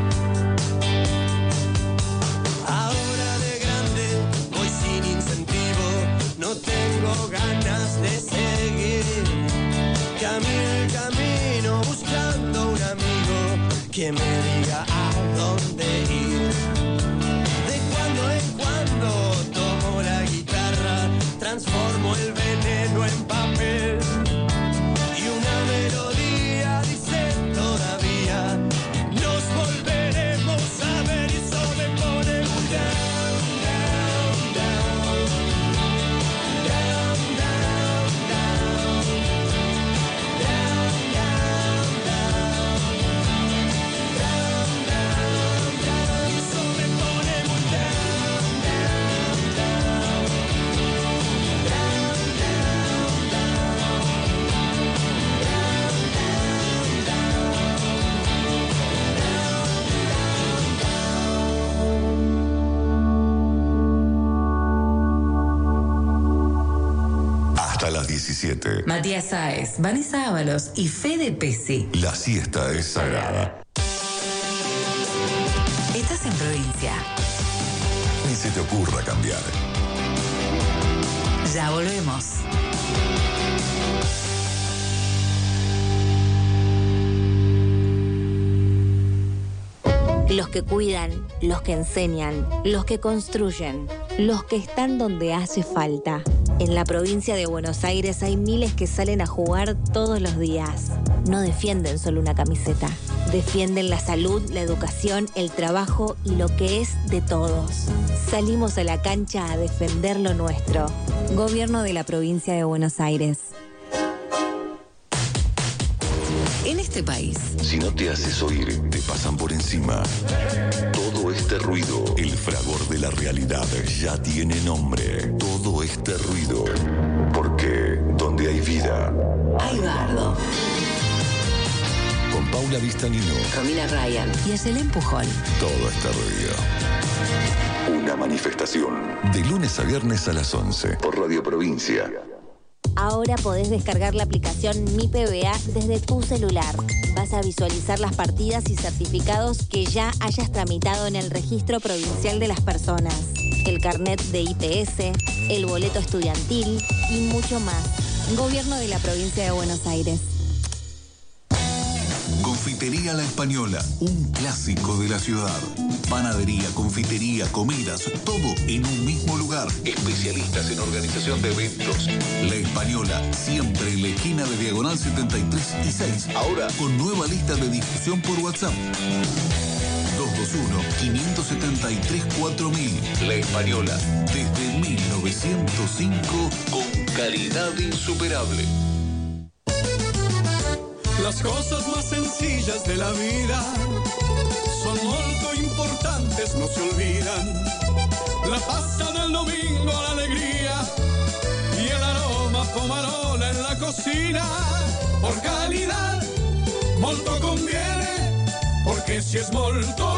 E: Ahora de grande voy sin incentivo, no tengo ganas de seguir, camino el camino buscando un amigo que me diga a dónde ir. De cuando en cuando tomo la guitarra, transformo el veneno en papel, y una melodía dice todavía, nos volveremos a ver, y eso me pone muy down, down, down, down, down, down, down, down, down, down, down, y eso me pone muy down, down, down, down, down,
B: Hasta las diecisiete.
D: Matías Sáez, Vanessa Ábalos y Fede Pesi.
B: La siesta es sagrada.
D: Estás en provincia.
B: Ni se te ocurra cambiar.
D: Ya volvemos.
L: Los que cuidan, los que enseñan, los que construyen, los que están donde hace falta. En la provincia de Buenos Aires hay miles que salen a jugar todos los días. No defienden solo una camiseta, Defienden la salud, la educación, el trabajo y lo que es de todos. Salimos a la cancha a defender lo nuestro. Gobierno de la Provincia de Buenos Aires.
D: En este país,
B: Si no te haces oír, te pasan por encima. Todo este ruido, el fragor de la realidad ya tiene nombre. Todo este ruido, porque donde hay vida,
D: hay bardo.
B: con Paula Vistanino,
D: Romina Ryan y Eselén Pujol.
B: todo este ruido. Una manifestación, de lunes a viernes a las once, por Radio Provincia.
L: Ahora podés descargar la aplicación Mi P B A desde tu celular. Vas a visualizar las partidas y certificados que ya hayas tramitado en el Registro Provincial de las Personas, el carnet de I P S, el boleto estudiantil y mucho más. Gobierno de la Provincia de Buenos Aires.
M: Confitería La Española, un clásico de la ciudad. Panadería, confitería, comidas, todo en un mismo lugar. Especialistas en organización de eventos. La Española, siempre en la esquina de Diagonal setenta y tres y seis. Ahora con nueva lista de difusión por WhatsApp. dos dos uno, cinco siete tres, cuatro mil. La Española, desde mil novecientos cinco, con calidad insuperable.
E: Las cosas más sencillas de la vida son muy importantes, no se olvidan. La pasta del domingo, la alegría y el aroma pomarola en la cocina. Por calidad, molto conviene, porque si es molto,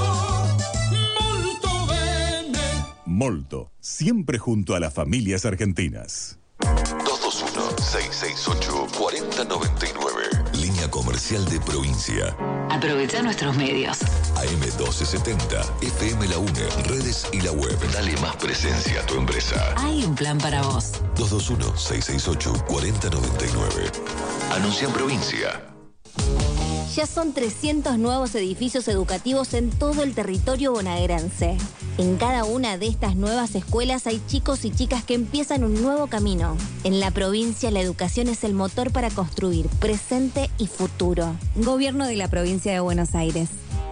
E: molto bene.
M: Molto, siempre junto a las familias argentinas.
B: dos dos uno, seis seis ocho, cuatro cero nueve nueve. Línea comercial de Provincia.
D: Aprovecha nuestros medios.
B: A M doce setenta, F M La UNE, redes y la web. Dale más presencia a tu empresa.
D: Hay un plan para vos.
B: dos dos uno, seis seis ocho, cuatro cero nueve nueve. Anuncia en Provincia.
L: Ya son trescientos nuevos edificios educativos en todo el territorio bonaerense. En cada una de estas nuevas escuelas hay chicos y chicas que empiezan un nuevo camino. En la provincia, la educación es el motor para construir presente y futuro. Gobierno de la Provincia de Buenos Aires.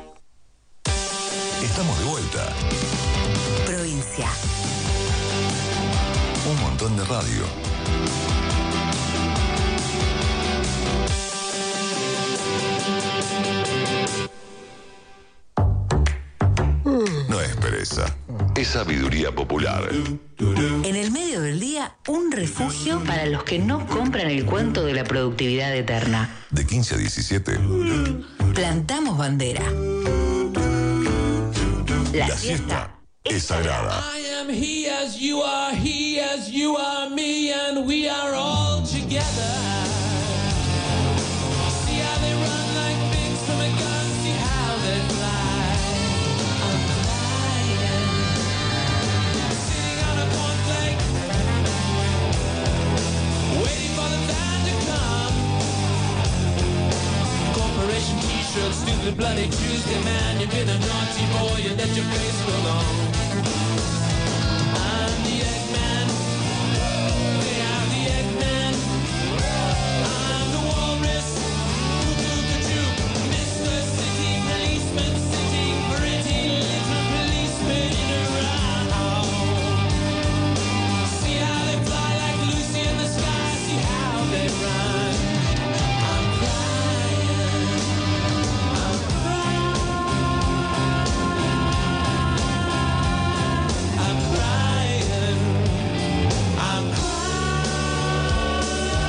B: Estamos de vuelta.
D: Provincia.
B: Un montón de radio. No es pereza, es sabiduría popular.
D: En el medio del día, un refugio para los que no compran el cuento de la productividad eterna.
B: De quince a diecisiete.
D: Plantamos bandera. La,
B: La siesta es sagrada.
E: I am he as you are, he as you are me, and we are all together. See how they run like pigs from a gun, see how they fly. I'm flying, sitting on a cornflake, waiting for the time to come. Corporation t-shirts, stupid bloody Tuesday, man, you've been a naughty boy, you let your face go long. I'm the Eggman. They are the Eggman. I'm the walrus. Cuckoo-cuckoo. Mister City Policeman sitting pretty little policeman around. See how they fly like Lucy in the sky. See how they run. I'm crying. I'm crying. I'm crying. I'm crying.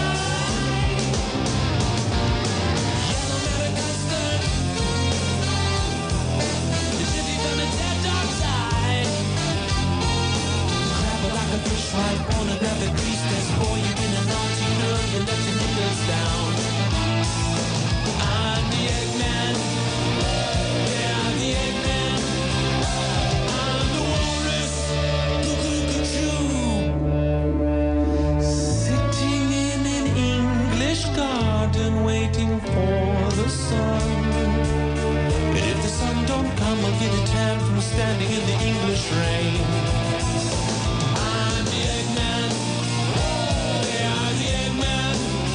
E: Yellow melon custard. The jitty from the dead dog side. Crabble like a fish wife, pornographic priestess. Boy, you've been a naughty girl, you let your niggas down. I'm the Eggman. Yeah, I'm the Eggman. I'm the walrus. Cuckoo-cuckoo. Sitting in an English garden waiting for the sun. And if the sun don't come, I'll get a tan from standing in the English rain. I'm the Eggman. Yeah, I'm the Eggman.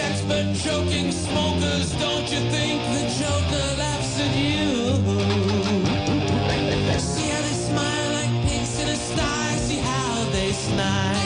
E: expert choking smokers. Don't you think the Joker laughs at you? See how they smile like pigs in a sty. See how they snide.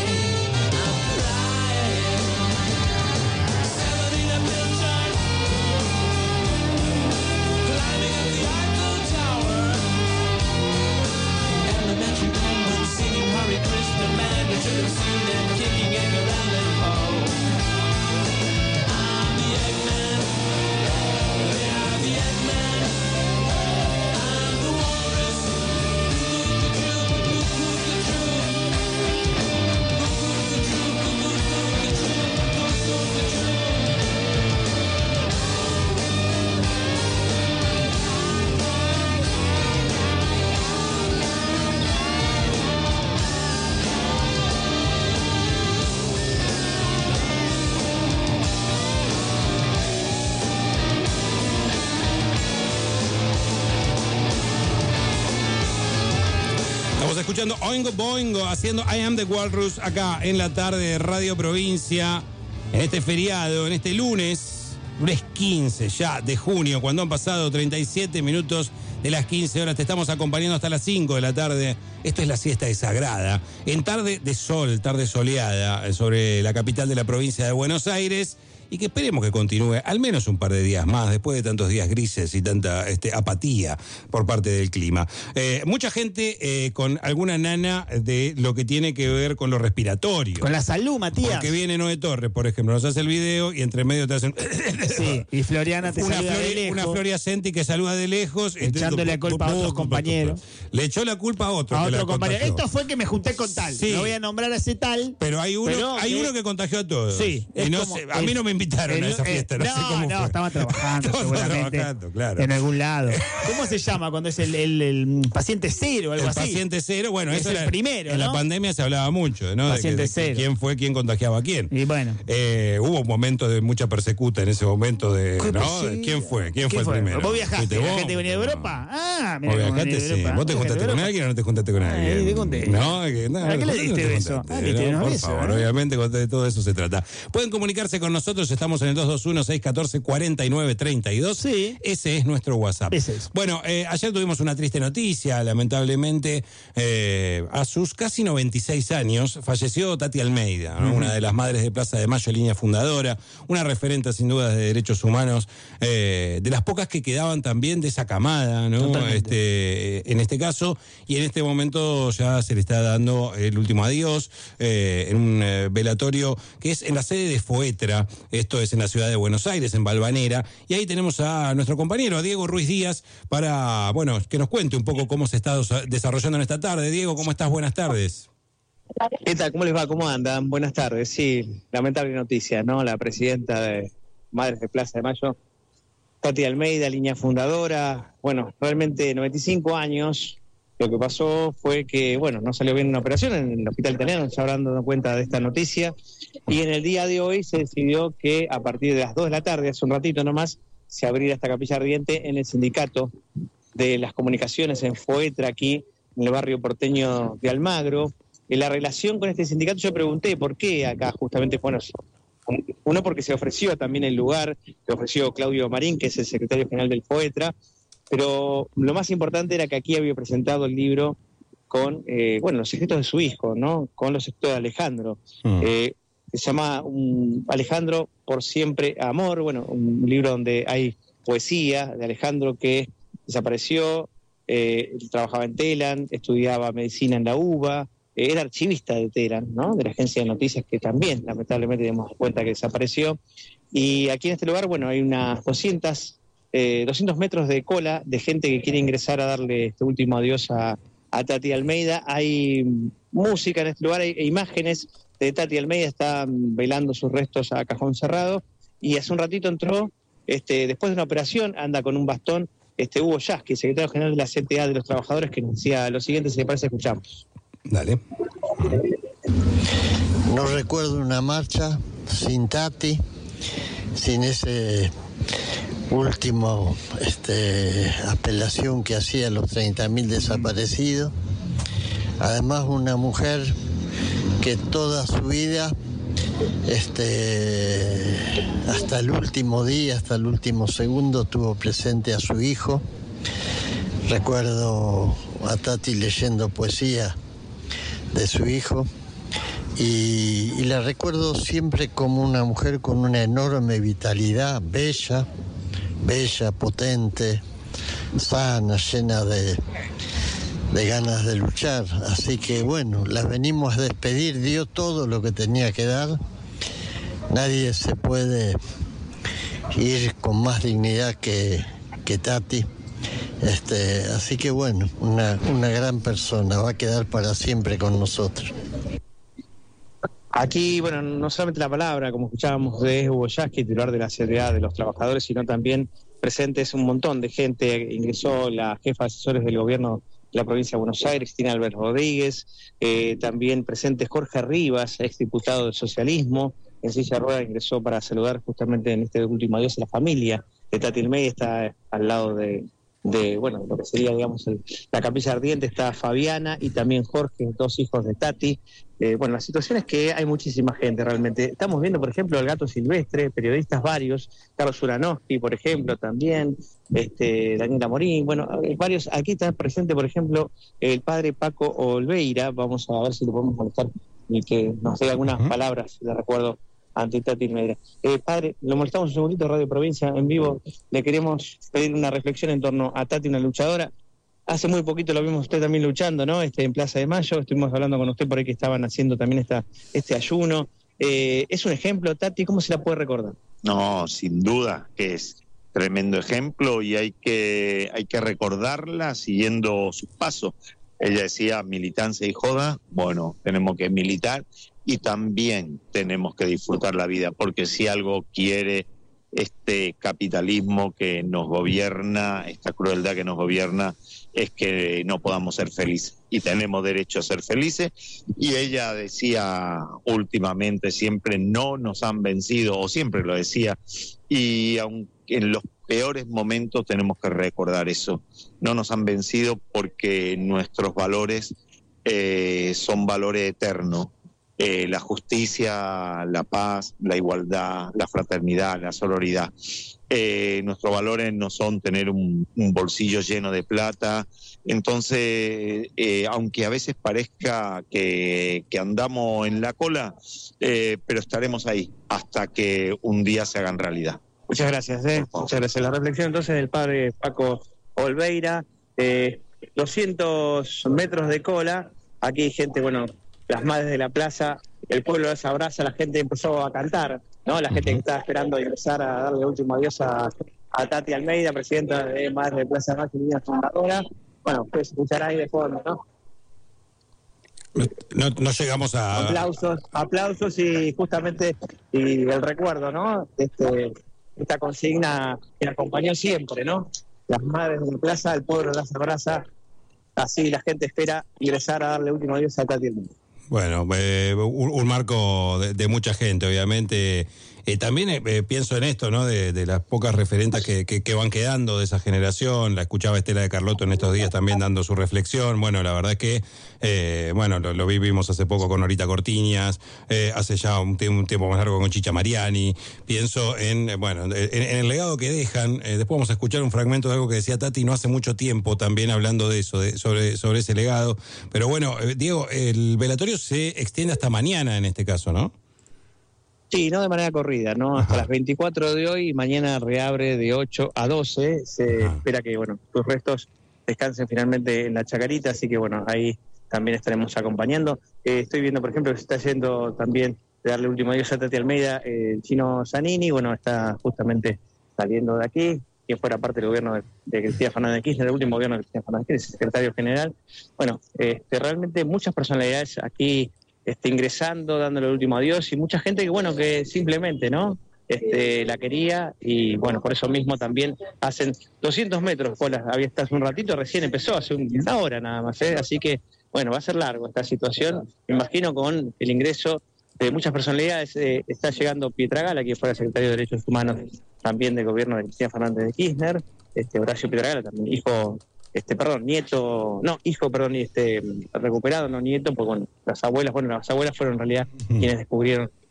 A: Escuchando Oingo Boingo, haciendo I Am the Walrus acá en la tarde de Radio Provincia, en este feriado, en este lunes, lunes quince ya de junio, cuando han pasado treinta y siete minutos de las quince horas. Te estamos acompañando hasta las cinco de la tarde. Esto es la siesta de Sagrada, en tarde de sol, tarde soleada, sobre la capital de la provincia de Buenos Aires. Y que esperemos que continúe al menos un par de días más, después de tantos días grises y tanta este, apatía por parte del clima. Eh, mucha gente eh, con alguna nana de lo que tiene que ver con lo respiratorio.
F: Con la salud, Matías.
A: Porque viene Noé Torres, por ejemplo, nos hace el video y entre medio te hacen...
F: Sí, y Floriana te
A: una
F: saluda
A: Flori,
F: de lejos.
A: Una Floria Senti que saluda de lejos.
F: Echándole la culpa a otros compañeros.
A: Le echó la culpa a otro.
F: A
A: que
F: otro
A: la
F: compañero.
A: contagió.
F: Esto fue que me junté con tal.
A: Sí.
F: No voy a nombrar a ese tal.
A: Pero hay uno,
F: pero
A: hay
F: que...
A: uno que contagió a todos.
F: Sí.
A: Y no
F: como,
A: sé, a mí no me invitaron
F: el,
A: a esa fiesta. No,
F: no,
A: sé cómo
F: no
A: fue.
F: estaban trabajando seguramente.
A: Trabajando, claro.
F: En algún lado. ¿Cómo se llama cuando es el, el, el paciente cero o algo
A: el
F: así?
A: Paciente cero, bueno,
F: es
A: eso
F: el
A: era,
F: primero,
A: en
F: ¿no?
A: la pandemia se hablaba mucho, ¿no?
F: Paciente
A: de, de,
F: cero.
A: de quién fue quién contagiaba a quién.
F: Y bueno.
A: Eh, hubo momentos de mucha persecuta en ese momento de, ¿no?
F: Sí.
A: ¿Quién fue? ¿Quién,
F: ¿Quién
A: fue el primero?
F: ¿Vos viajaste? ¿La
A: vos?
F: gente venía de Europa? Ah, mira.
A: ¿Vos viajaste? Sí. ¿Vos te juntaste con alguien o no te juntaste con alguien?
F: Ay, te conté.
A: No, que, no,
F: ¿A qué le
A: no
F: diste
A: te
F: beso?
A: juntaste,
F: Ah, le diste
A: ¿no?
F: unos
A: Por
F: besos,
A: favor,
F: ¿eh?
A: obviamente de todo eso se trata. Pueden comunicarse con nosotros, estamos en el dos dos uno, seis uno cuatro, cuatro nueve tres dos.
F: Sí.
A: Ese es nuestro WhatsApp.
F: Ese es.
A: Bueno, eh, ayer tuvimos una triste noticia, lamentablemente, eh, a sus casi noventa y seis años falleció Tati Almeida, ¿no? Uh-huh. Una de las madres de Plaza de Mayo, línea fundadora, una referente sin duda de derechos humanos, eh, de las pocas que quedaban también de esa camada, ¿no? Este, en este caso, y en este momento ya se le está dando el último adiós eh, en un eh, velatorio que es en la sede de Foetra, esto es en la ciudad de Buenos Aires, en Valvanera, y ahí tenemos a nuestro compañero, a Diego Ruiz Díaz, para, bueno, que nos cuente un poco cómo se está desarrollando en esta tarde. Diego, ¿cómo estás? Buenas tardes.
N: ¿Qué tal? ¿Cómo les va? ¿Cómo andan? Buenas tardes. Sí, lamentable noticia, ¿no? La presidenta de Madres de Plaza de Mayo, Tati Almeida, línea fundadora, bueno, realmente noventa y cinco años. Lo que pasó fue que, bueno, no salió bien una operación en el hospital italiano, se habrán dado cuenta de esta noticia, y en el día de hoy se decidió que a partir de las dos de la tarde, hace un ratito nomás, se abriera esta capilla ardiente en el sindicato de las comunicaciones en Foetra, aquí en el barrio porteño de Almagro. En la relación con este sindicato yo pregunté por qué acá justamente, bueno, uno porque se ofreció también el lugar, se ofreció Claudio Marín, que es el secretario general del Foetra, pero lo más importante era que aquí había presentado el libro con, eh, bueno, los escritos de su hijo, ¿no? Con los escritos de Alejandro. Mm. Eh, se llama um, Alejandro por siempre amor, bueno, un libro donde hay poesía de Alejandro que desapareció, eh, trabajaba en Telam, estudiaba medicina en la UBA, eh, era archivista de Telam, ¿no? De la agencia de noticias que también lamentablemente dimos cuenta que desapareció. Y aquí en este lugar, bueno, hay unas doscientos metros de cola de gente que quiere ingresar a darle este último adiós a, a Tati Almeida. Hay música en este lugar, hay imágenes de Tati Almeida, están velando sus restos a cajón cerrado, y hace un ratito entró, este, después de una operación, anda con un bastón, este Hugo Yasky, secretario general de la C T A de los Trabajadores, que nos decía lo siguiente, si le parece, escuchamos.
A: Dale.
O: No recuerdo una marcha sin Tati, sin ese último este, apelación que hacía a los treinta mil desaparecidos. Además, una mujer que toda su vida este, hasta el último día, hasta el último segundo, tuvo presente a su hijo. Recuerdo a Tati leyendo poesía de su hijo y, y la recuerdo siempre como una mujer con una enorme vitalidad, bella, bella, potente, sana, llena de, de ganas de luchar. Así que bueno, la venimos a despedir, dio todo lo que tenía que dar. Nadie se puede ir con más dignidad que, que Tati. Este, así que bueno, una, una gran persona, va a quedar para siempre con nosotros.
N: Aquí, bueno, no solamente la palabra, como escuchábamos de Hugo Yasky, titular de la C D A de los Trabajadores, sino también presentes un montón de gente. Ingresó la jefa de asesores del gobierno de la provincia de Buenos Aires, Cristina Albert Rodríguez, eh, también presentes Jorge Rivas, exdiputado del socialismo, en silla de ruedas, ingresó para saludar justamente en este último adiós a la familia de Tati Almeida. Está al lado de... de, bueno, lo que sería, digamos, el, la capilla ardiente, está Fabiana y también Jorge, dos hijos de Tati. Eh, bueno, la situación es que hay muchísima gente realmente. Estamos viendo, por ejemplo, el Gato Silvestre, periodistas varios, Carlos Uranowski, por ejemplo, también, este, Daniela Morín, bueno, varios. Aquí está presente, por ejemplo, el padre Paco Olveira. Vamos a ver si lo podemos molestar y que nos dé algunas uh-huh. palabras de recuerdo ante Tati Almeida. Eh, padre, lo molestamos un segundito, Radio Provincia en vivo. Le queremos pedir una reflexión en torno a Tati, una luchadora. Hace muy poquito lo vimos usted también luchando, ¿no? Este, en Plaza de Mayo, estuvimos hablando con usted por ahí que estaban haciendo también esta, este ayuno. Eh, ¿Es un ejemplo, Tati? ¿Cómo se la puede recordar?
P: No, sin duda que es tremendo ejemplo y hay que, hay que recordarla siguiendo sus pasos. Ella decía militancia y joda. Bueno, tenemos que militar y también tenemos que disfrutar la vida, porque si algo quiere este capitalismo que nos gobierna, esta crueldad que nos gobierna, es que no podamos ser felices y tenemos derecho a ser felices. Y ella decía últimamente, siempre no nos han vencido, o siempre lo decía, y aunque en los peores momentos tenemos que recordar eso, no nos han vencido porque nuestros valores eh, son valores eternos. Eh, la justicia, la paz, la igualdad, la fraternidad, la sororidad. Eh, nuestros valores no son tener un, un bolsillo lleno de plata. Entonces, eh, aunque a veces parezca que, que andamos en la cola, eh, pero estaremos ahí hasta que un día se hagan realidad.
N: Muchas gracias, eh. muchas gracias. La reflexión entonces del padre Paco Olveira. Eh, doscientos metros de cola. Aquí hay gente, bueno, las madres de la plaza, el pueblo las abraza, la gente empezó a cantar, ¿no? La gente que estaba esperando ingresar a darle el último adiós a, a Tati Almeida, presidenta de Madres de Plaza de Mayo y Niña Fundadora. Bueno, pues escuchar ahí de fondo, ¿no?
A: No, no llegamos a...
N: Aplausos, aplausos y justamente y el recuerdo, ¿no? Este, esta consigna que acompañó siempre, ¿no? Las madres de la plaza, el pueblo las abraza, así la gente espera ingresar a darle el último adiós a Tati Almeida.
A: Bueno, eh, un, un marco de, de mucha gente, obviamente. Eh, también eh, pienso en esto, ¿no? De, de las pocas referentes que, que, que van quedando de esa generación. La escuchaba Estela de Carlotto en estos días también dando su reflexión. Bueno, la verdad es que, eh, bueno, lo, lo vivimos hace poco con Norita Cortiñas, eh, hace ya un, un tiempo más largo con Chicha Mariani. Pienso en, bueno, en, en el legado que dejan. Eh, después vamos a escuchar un fragmento de algo que decía Tati no hace mucho tiempo también hablando de eso, de, sobre, sobre ese legado. Pero bueno, eh, Diego, el velatorio se extiende hasta mañana en este caso, ¿no?
N: Sí, no de manera corrida, ¿no? Hasta las veinticuatro de hoy y mañana reabre de ocho a doce. Se Ajá. espera que, bueno, sus restos descansen finalmente en la Chacarita, así que, bueno, ahí también estaremos acompañando. Eh, estoy viendo, por ejemplo, que se está yendo también de darle último adiós a Tati Almeida, eh, el chino Zanini, bueno, está justamente saliendo de aquí, que fuera parte del gobierno de, de Cristina Fernández de Kirchner, el último gobierno de Cristina Fernández de Kirchner, secretario general. Bueno, este, realmente muchas personalidades aquí este, ingresando, dándole el último adiós, y mucha gente que, bueno, que simplemente, ¿no? Este, la quería, y bueno, por eso mismo también hacen doscientos metros, cola, había estado hace un ratito, recién empezó, hace una hora nada más, ¿eh? Así que, bueno, va a ser largo esta situación, me imagino con el ingreso de muchas personalidades. Eh, está llegando Pietragala, que fue el secretario de Derechos Humanos también del gobierno de Cristina Fernández de Kirchner, este Horacio Pietragala también, hijo, este, perdón, nieto, no, hijo, perdón, este, recuperado, no nieto, porque bueno, las abuelas, bueno, las abuelas fueron en realidad quienes descubrieron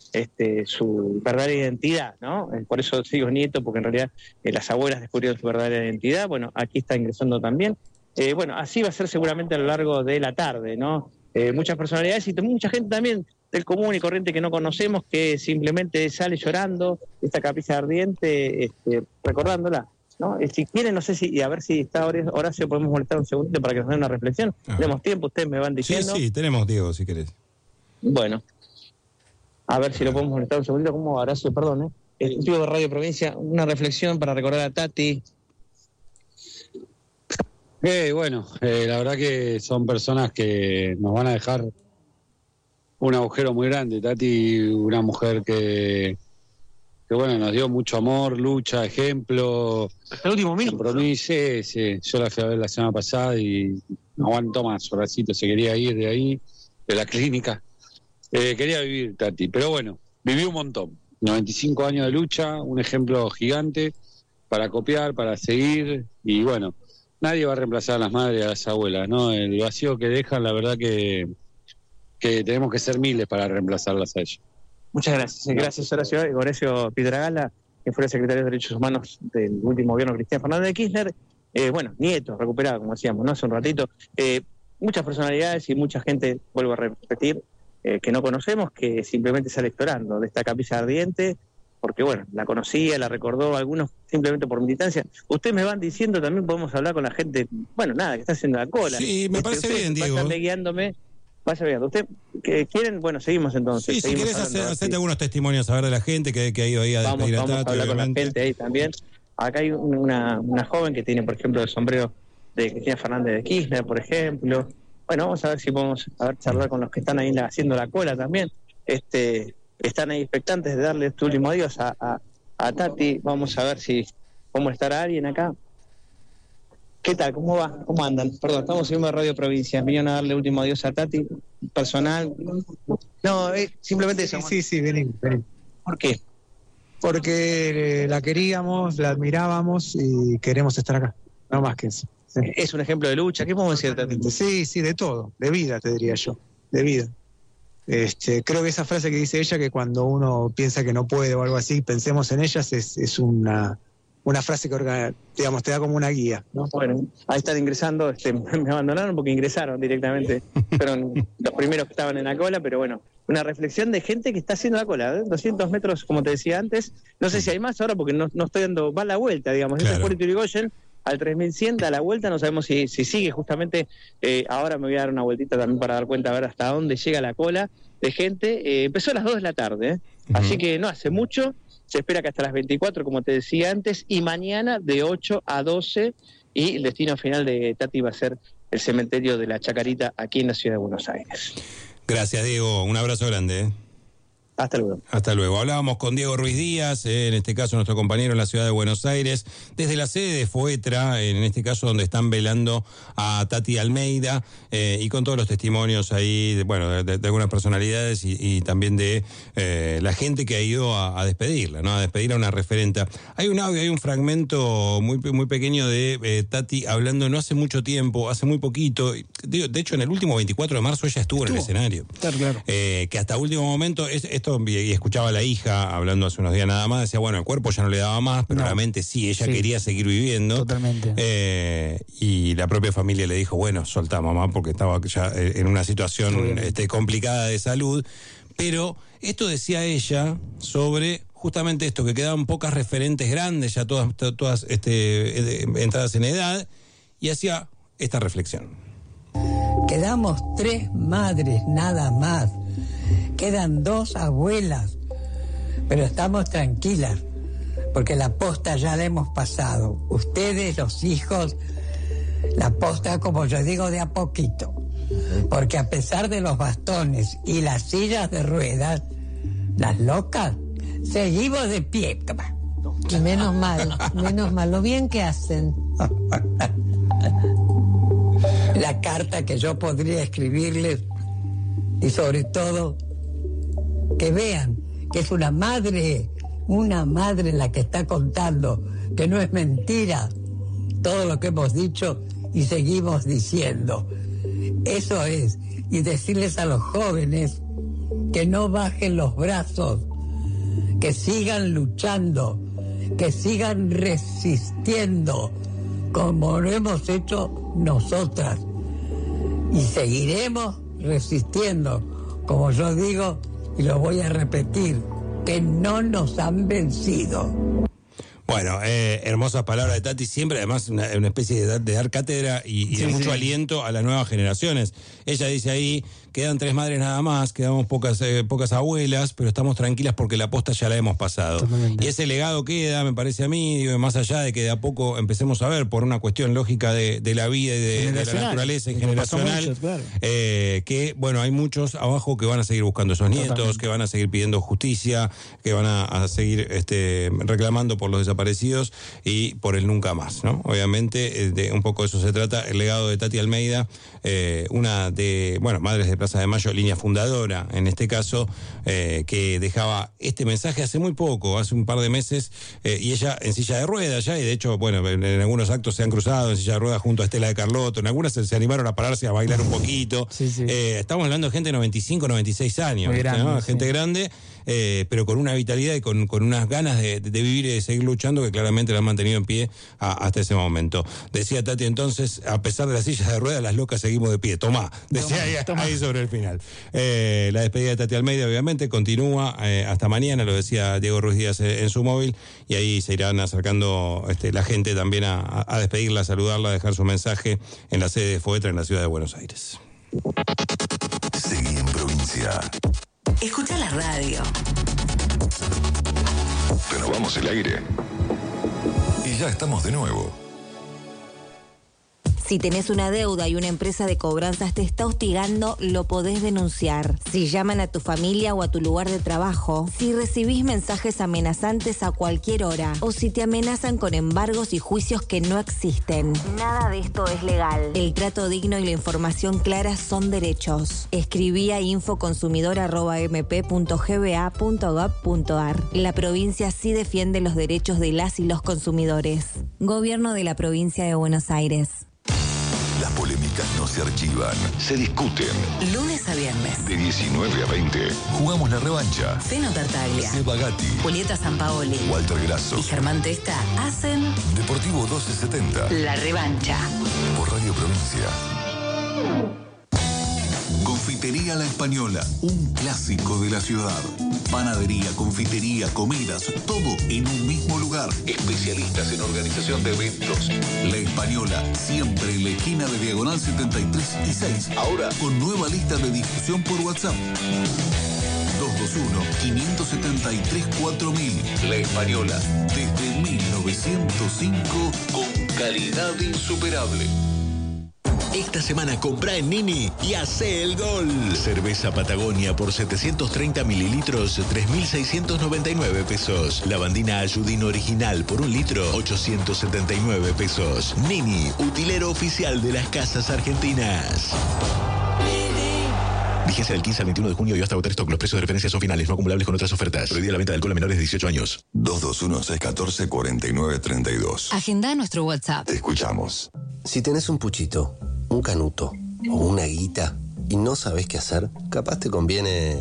N: este, su verdadera identidad, ¿no? Eh, Por eso digo nieto, porque en realidad eh, las abuelas descubrieron su verdadera identidad. Bueno, aquí está ingresando también. Eh, bueno, así va a ser seguramente a lo largo de la tarde, ¿no? Eh, muchas personalidades y mucha gente también del común y corriente que no conocemos, que simplemente sale llorando esta capilla ardiente, este, recordándola, ¿no? Eh, si quieren, no sé si, y a ver si está Horacio, Horacio, podemos molestar un segundito para que nos dé una reflexión. Ah. Tenemos tiempo, ustedes me van diciendo.
A: Sí, sí, tenemos, Diego, si querés.
N: Bueno, a ver si lo podemos molestar un segundito. ¿Cómo va, Horacio? Perdón, ¿eh? El tío de Radio Provincia, una reflexión para recordar a Tati.
H: Eh, bueno, eh, la verdad que son personas que nos van a dejar un agujero muy grande. Tati, una mujer que, que bueno, nos dio mucho amor, lucha, ejemplo.
N: Hasta el último minuto.
H: Compromiso, sí, sí. Yo la fui a ver la semana pasada y no aguantó más, Horacito, se quería ir de ahí, de la clínica. Eh, quería vivir, Tati, pero bueno, vivió un montón. noventa y cinco años de lucha, un ejemplo gigante para copiar, para seguir, y bueno, nadie va a reemplazar a las madres y a las abuelas, ¿no? El vacío que dejan, la verdad que, que tenemos que ser miles para reemplazarlas a ellas.
N: Muchas gracias. Gracias, Horacio. Horacio Piedragala, que fue el secretario de Derechos Humanos del último gobierno de Cristina Fernández de Kirchner. Eh, bueno, nieto, recuperado, como decíamos, ¿no? Hace un ratito. Eh, muchas personalidades y mucha gente, vuelvo a repetir, eh, que no conocemos, que simplemente sale explorando de esta capilla ardiente, porque bueno, la conocía, la recordó, algunos simplemente por militancia. Ustedes me van diciendo, también podemos hablar con la gente, bueno, nada, que está haciendo la cola.
A: Sí, me parece bien, Diego.
N: Vayan guiándome, vaya guiando. ¿Usted que quieren? Bueno, seguimos entonces.
A: Sí,
N: seguimos
A: si querés hacer,
N: hablando,
A: hacerte
N: sí.
A: algunos testimonios a ver de la gente que, que ha ido ahí a
N: Vamos,
A: despedir a
N: vamos
A: Tati,
N: a hablar
A: obviamente.
N: con la gente ahí también. Acá hay una, una joven que tiene, por ejemplo, el sombrero de Cristina Fernández de Kirchner, por ejemplo. Bueno, vamos a ver si podemos a ver, charlar con los que están ahí la, haciendo la cola también. Este, están ahí expectantes de darle este último adiós a, a, a Tati. Vamos a ver si cómo estará alguien acá. ¿Qué tal? ¿Cómo va? ¿Cómo andan? Perdón, estamos en Radio Provincia. Vinieron a darle último adiós a Tati, personal. No, eh, simplemente
Q: sí,
N: eso.
Q: Sí, sí, vení, vení.
N: ¿Por qué?
Q: Porque la queríamos, la admirábamos y queremos estar acá. No más que eso. Sí.
N: Es un ejemplo de lucha. ¿Qué podemos decir, Tati?
Q: Sí, sí, de todo. De vida, te diría yo. De vida. Este, creo que esa frase que dice ella, que cuando uno piensa que no puede o algo así, pensemos en ellas, es, es una, una frase que, digamos, te da como una guía, ¿no?
N: Bueno, ahí están ingresando, este, me abandonaron porque ingresaron directamente, fueron los primeros que estaban en la cola, pero bueno, una reflexión de gente que está haciendo la cola, ¿eh? doscientos metros, como te decía antes, no sé si hay más ahora porque no, no estoy dando, va a la vuelta, digamos, claro. Ese es Puerto Irigoyen, al tres mil cien, da la vuelta, no sabemos si, si sigue justamente, eh, ahora me voy a dar una vueltita también para dar cuenta a ver hasta dónde llega la cola de gente. Eh, empezó a las dos de la tarde, ¿eh? Uh-huh. Así que no hace mucho, se espera que hasta las veinticuatro, como te decía antes, y mañana de ocho a doce, y el destino final de Tati va a ser el cementerio de la Chacarita aquí en la ciudad de Buenos Aires.
A: Gracias, Diego, un abrazo grande, ¿eh?
N: Hasta luego.
A: Hasta luego. Hablábamos con Diego Ruiz Díaz, eh, en este caso nuestro compañero en la ciudad de Buenos Aires, desde la sede de FOETRA, en este caso donde están velando a Tati Almeida, eh, y con todos los testimonios ahí, de, bueno, de, de, de algunas personalidades y, y también de eh, la gente que ha ido a, a despedirla, ¿no? A despedir a una referenta. Hay un audio, hay un fragmento muy, muy pequeño de eh, Tati hablando no hace mucho tiempo, hace muy poquito. De, de hecho, en el último veinticuatro de marzo ella estuvo, estuvo. en el escenario.
F: Claro, claro.
A: Eh, que hasta último momento, es, esto y escuchaba a la hija hablando hace unos días nada más, decía, bueno, el cuerpo ya no le daba más, pero no. la mente sí, ella sí. quería seguir viviendo.
F: Totalmente.
A: Eh, y la propia familia le dijo, bueno, soltá, mamá, porque estaba ya en una situación este, complicada de salud. Pero esto decía ella sobre justamente esto, que quedaban pocas referentes grandes, ya todas, todas este, entradas en edad, y hacía esta reflexión.
R: Quedamos tres madres nada más. Quedan dos abuelas, pero estamos tranquilas, porque la posta ya la hemos pasado. Ustedes, los hijos, la posta, como yo digo, de a poquito. Porque a pesar de los bastones y las sillas de ruedas, las locas, seguimos de pie.
S: Menos mal, menos mal, lo bien que hacen.
R: La carta que yo podría escribirles, y sobre todo que vean que es una madre, una madre la que está contando, que no es mentira todo lo que hemos dicho y seguimos diciendo. Eso es, y decirles a los jóvenes que que no bajen los brazos, que sigan luchando, que sigan resistiendo, como lo hemos hecho nosotras. Y seguiremos resistiendo, como yo digo, y lo voy a repetir, que no nos han vencido.
A: Bueno, eh, hermosas palabras de Tati, siempre además una, una especie de, dar- de dar cátedra y, y de
F: Sí,
A: mucho
F: sí.
A: aliento a las nuevas generaciones. Ella dice ahí, quedan tres madres nada más, quedamos pocas eh, pocas abuelas, pero estamos tranquilas porque la posta ya la hemos pasado.
F: Totalmente.
A: Y ese legado queda, me parece a mí, digo, más allá de que de a poco empecemos a ver por una cuestión lógica de, de la vida y de, de la
F: Generacional.
A: naturaleza y
F: Que pasó
A: generacional,
F: mucho, claro.
A: eh, que, bueno, hay muchos abajo que van a seguir buscando esos nietos,
F: Totalmente.
A: que van a seguir pidiendo justicia, que van a, a seguir este, reclamando por los desaparecidos y por el nunca más, ¿no? Obviamente, eh, de un poco de eso se trata, el legado de Tati Almeida, eh, una de, bueno, Madres de Plaza de Mayo, línea fundadora, en este caso, eh, que dejaba este mensaje hace muy poco, hace un par de meses, eh, y ella en silla de ruedas ya, y de hecho, bueno, en, en algunos actos se han cruzado en silla de ruedas junto a Estela de Carlotto, en algunas se, se animaron a pararse a bailar un poquito.
F: Sí, sí.
A: Eh, estamos hablando de gente de noventa y cinco, noventa y seis años,
F: Muy
A: ¿viste,
F: grande,
A: no?
F: sí.
A: Gente grande, eh, pero con una vitalidad y con, con unas ganas de, de vivir y de seguir luchando que claramente la han mantenido en pie a- hasta ese momento. Decía Tati entonces, a pesar de las sillas de ruedas, las locas seguimos de pie. Tomá, decía
F: Tomá,
A: ahí,
F: tomá.
A: ahí sobre el final. Eh, la despedida de Tati Almeida, obviamente, continúa eh, hasta mañana, lo decía Diego Ruiz Díaz eh, en su móvil, y ahí se irán acercando este, la gente también a, a- a despedirla, a saludarla, a dejar su mensaje en la sede de Foetra en la ciudad de Buenos Aires.
B: Seguí en provincia.
D: Escucha la radio.
B: Renovamos el aire. Y ya estamos de nuevo.
L: Si tenés una deuda y una empresa de cobranzas te está hostigando, lo podés denunciar. Si llaman a tu familia o a tu lugar de trabajo, si recibís mensajes amenazantes a cualquier hora o si te amenazan con embargos y juicios que no existen. Nada de esto es legal. El trato digno y la información clara son derechos. Escribí a infoconsumidor arroba m p punto g b a punto gov punto a r. La provincia sí defiende los derechos de las y los consumidores. Gobierno de la Provincia de Buenos Aires.
B: Las polémicas no se archivan, se discuten.
D: Lunes a viernes.
B: De diecinueve a veinte, jugamos la revancha.
D: Zeno Tartaglia,
B: Seba Gatti,
D: Julieta Sampaoli
B: Walter Grasso,
D: y Germán Testa hacen
B: Deportivo doce setenta,
D: La Revancha.
B: por Radio Provincia.
M: Confitería La Española, un clásico de la ciudad. Panadería, confitería, comidas, todo en un mismo lugar. Especialistas en organización de eventos. La Española, siempre en la esquina de Diagonal setenta y tres y seis. Ahora con nueva lista de difusión por WhatsApp. dos dos uno, cinco siete tres, cuatro mil. La Española, desde mil novecientos cinco, con calidad insuperable.
T: Esta semana compra en Nini y hace el gol. Cerveza Patagonia por setecientos treinta mililitros, tres mil seiscientos noventa y nueve pesos. Lavandina Ayudín original por un litro, ochocientos setenta y nueve pesos. Nini, utilero oficial de las casas argentinas. Vigencia del quince al veintiuno de junio y hasta agotar stock. Los precios de referencia son finales, no acumulables con otras ofertas. Prohibida la venta de alcohol a menores de dieciocho años.
B: dos dos uno, seis uno cuatro, cuatro nueve tres dos.
D: Agenda nuestro WhatsApp.
B: Te escuchamos.
U: Si tenés un puchito, un canuto o una guita y no sabés qué hacer, capaz te conviene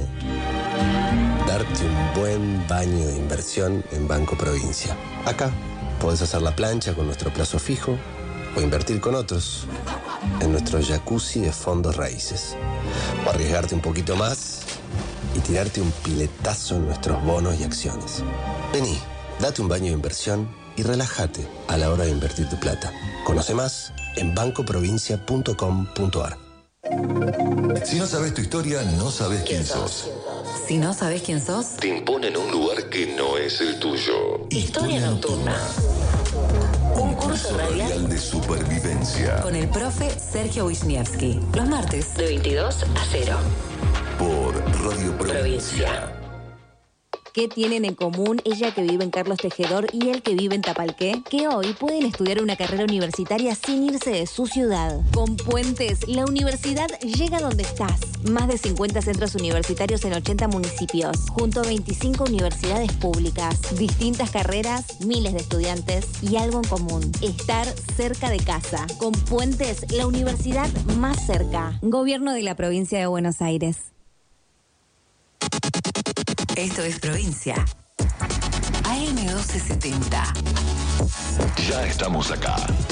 U: darte un buen baño de inversión en Banco Provincia. Acá podés hacer la plancha con nuestro plazo fijo o invertir con otros en nuestro jacuzzi de fondos raíces. O arriesgarte un poquito más y tirarte un piletazo en nuestros bonos y acciones. Vení, date un baño de inversión y relájate a la hora de invertir tu plata. Conoce más en banco provincia punto com punto a r.
B: Si no sabes tu historia, no sabes quién sos.
D: Si no sabes quién sos,
B: Te imponen un lugar que no es el tuyo.
D: Historia Nocturna. Un curso radial
B: Radial de supervivencia.
D: con el profe Sergio Wisniewski. Los martes de veintidós a cero.
B: Por Radio Provincia.
D: Provincia.
L: ¿Qué tienen en común ella que vive en Carlos Tejedor y él que vive en Tapalqué? Que hoy pueden estudiar una carrera universitaria sin irse de su ciudad. Con Puentes, la universidad llega donde estás. Más de cincuenta centros universitarios en ochenta municipios, junto a veinticinco universidades públicas. Distintas carreras, miles de estudiantes y algo en común: estar cerca de casa. Con Puentes, la universidad más cerca. Gobierno de la Provincia de Buenos Aires.
D: Esto es Provincia. A M doce setenta.
B: Ya estamos acá.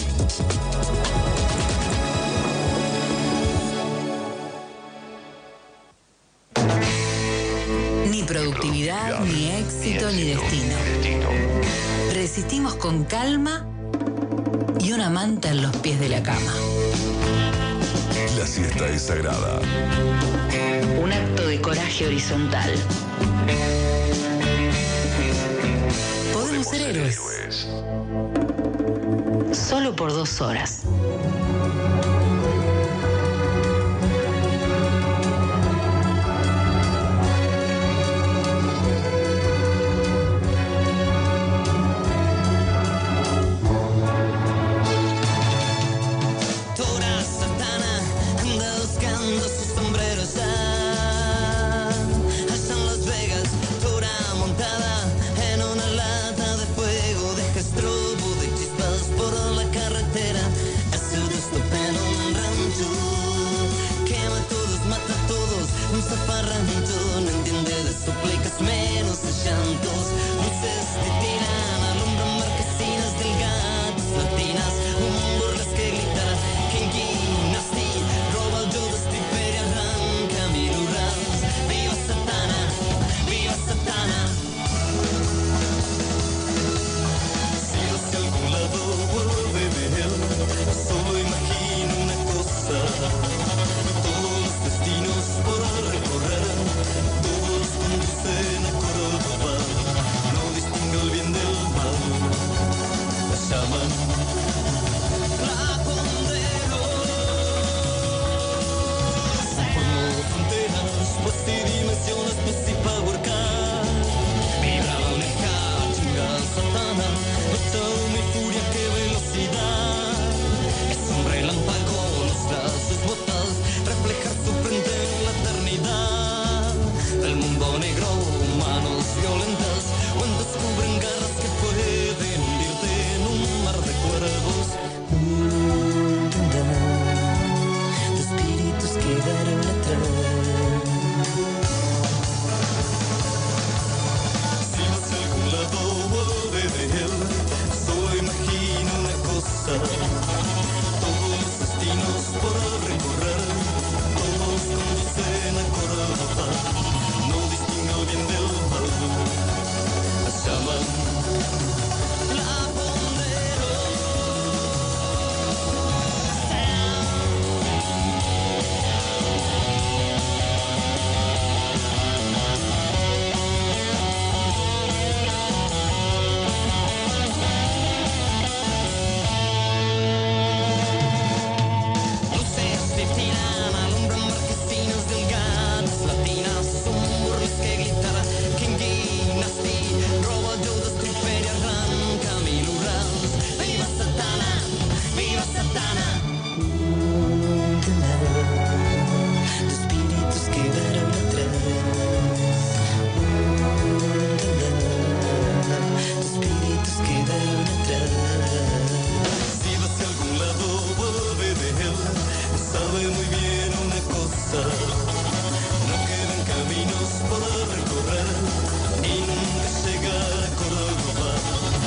D: Ni productividad, ni éxito, ni destino. Resistimos con calma y una manta en los pies de la cama.
B: La siesta es sagrada.
D: Un acto de coraje horizontal. Podemos ser héroes. Solo por dos horas.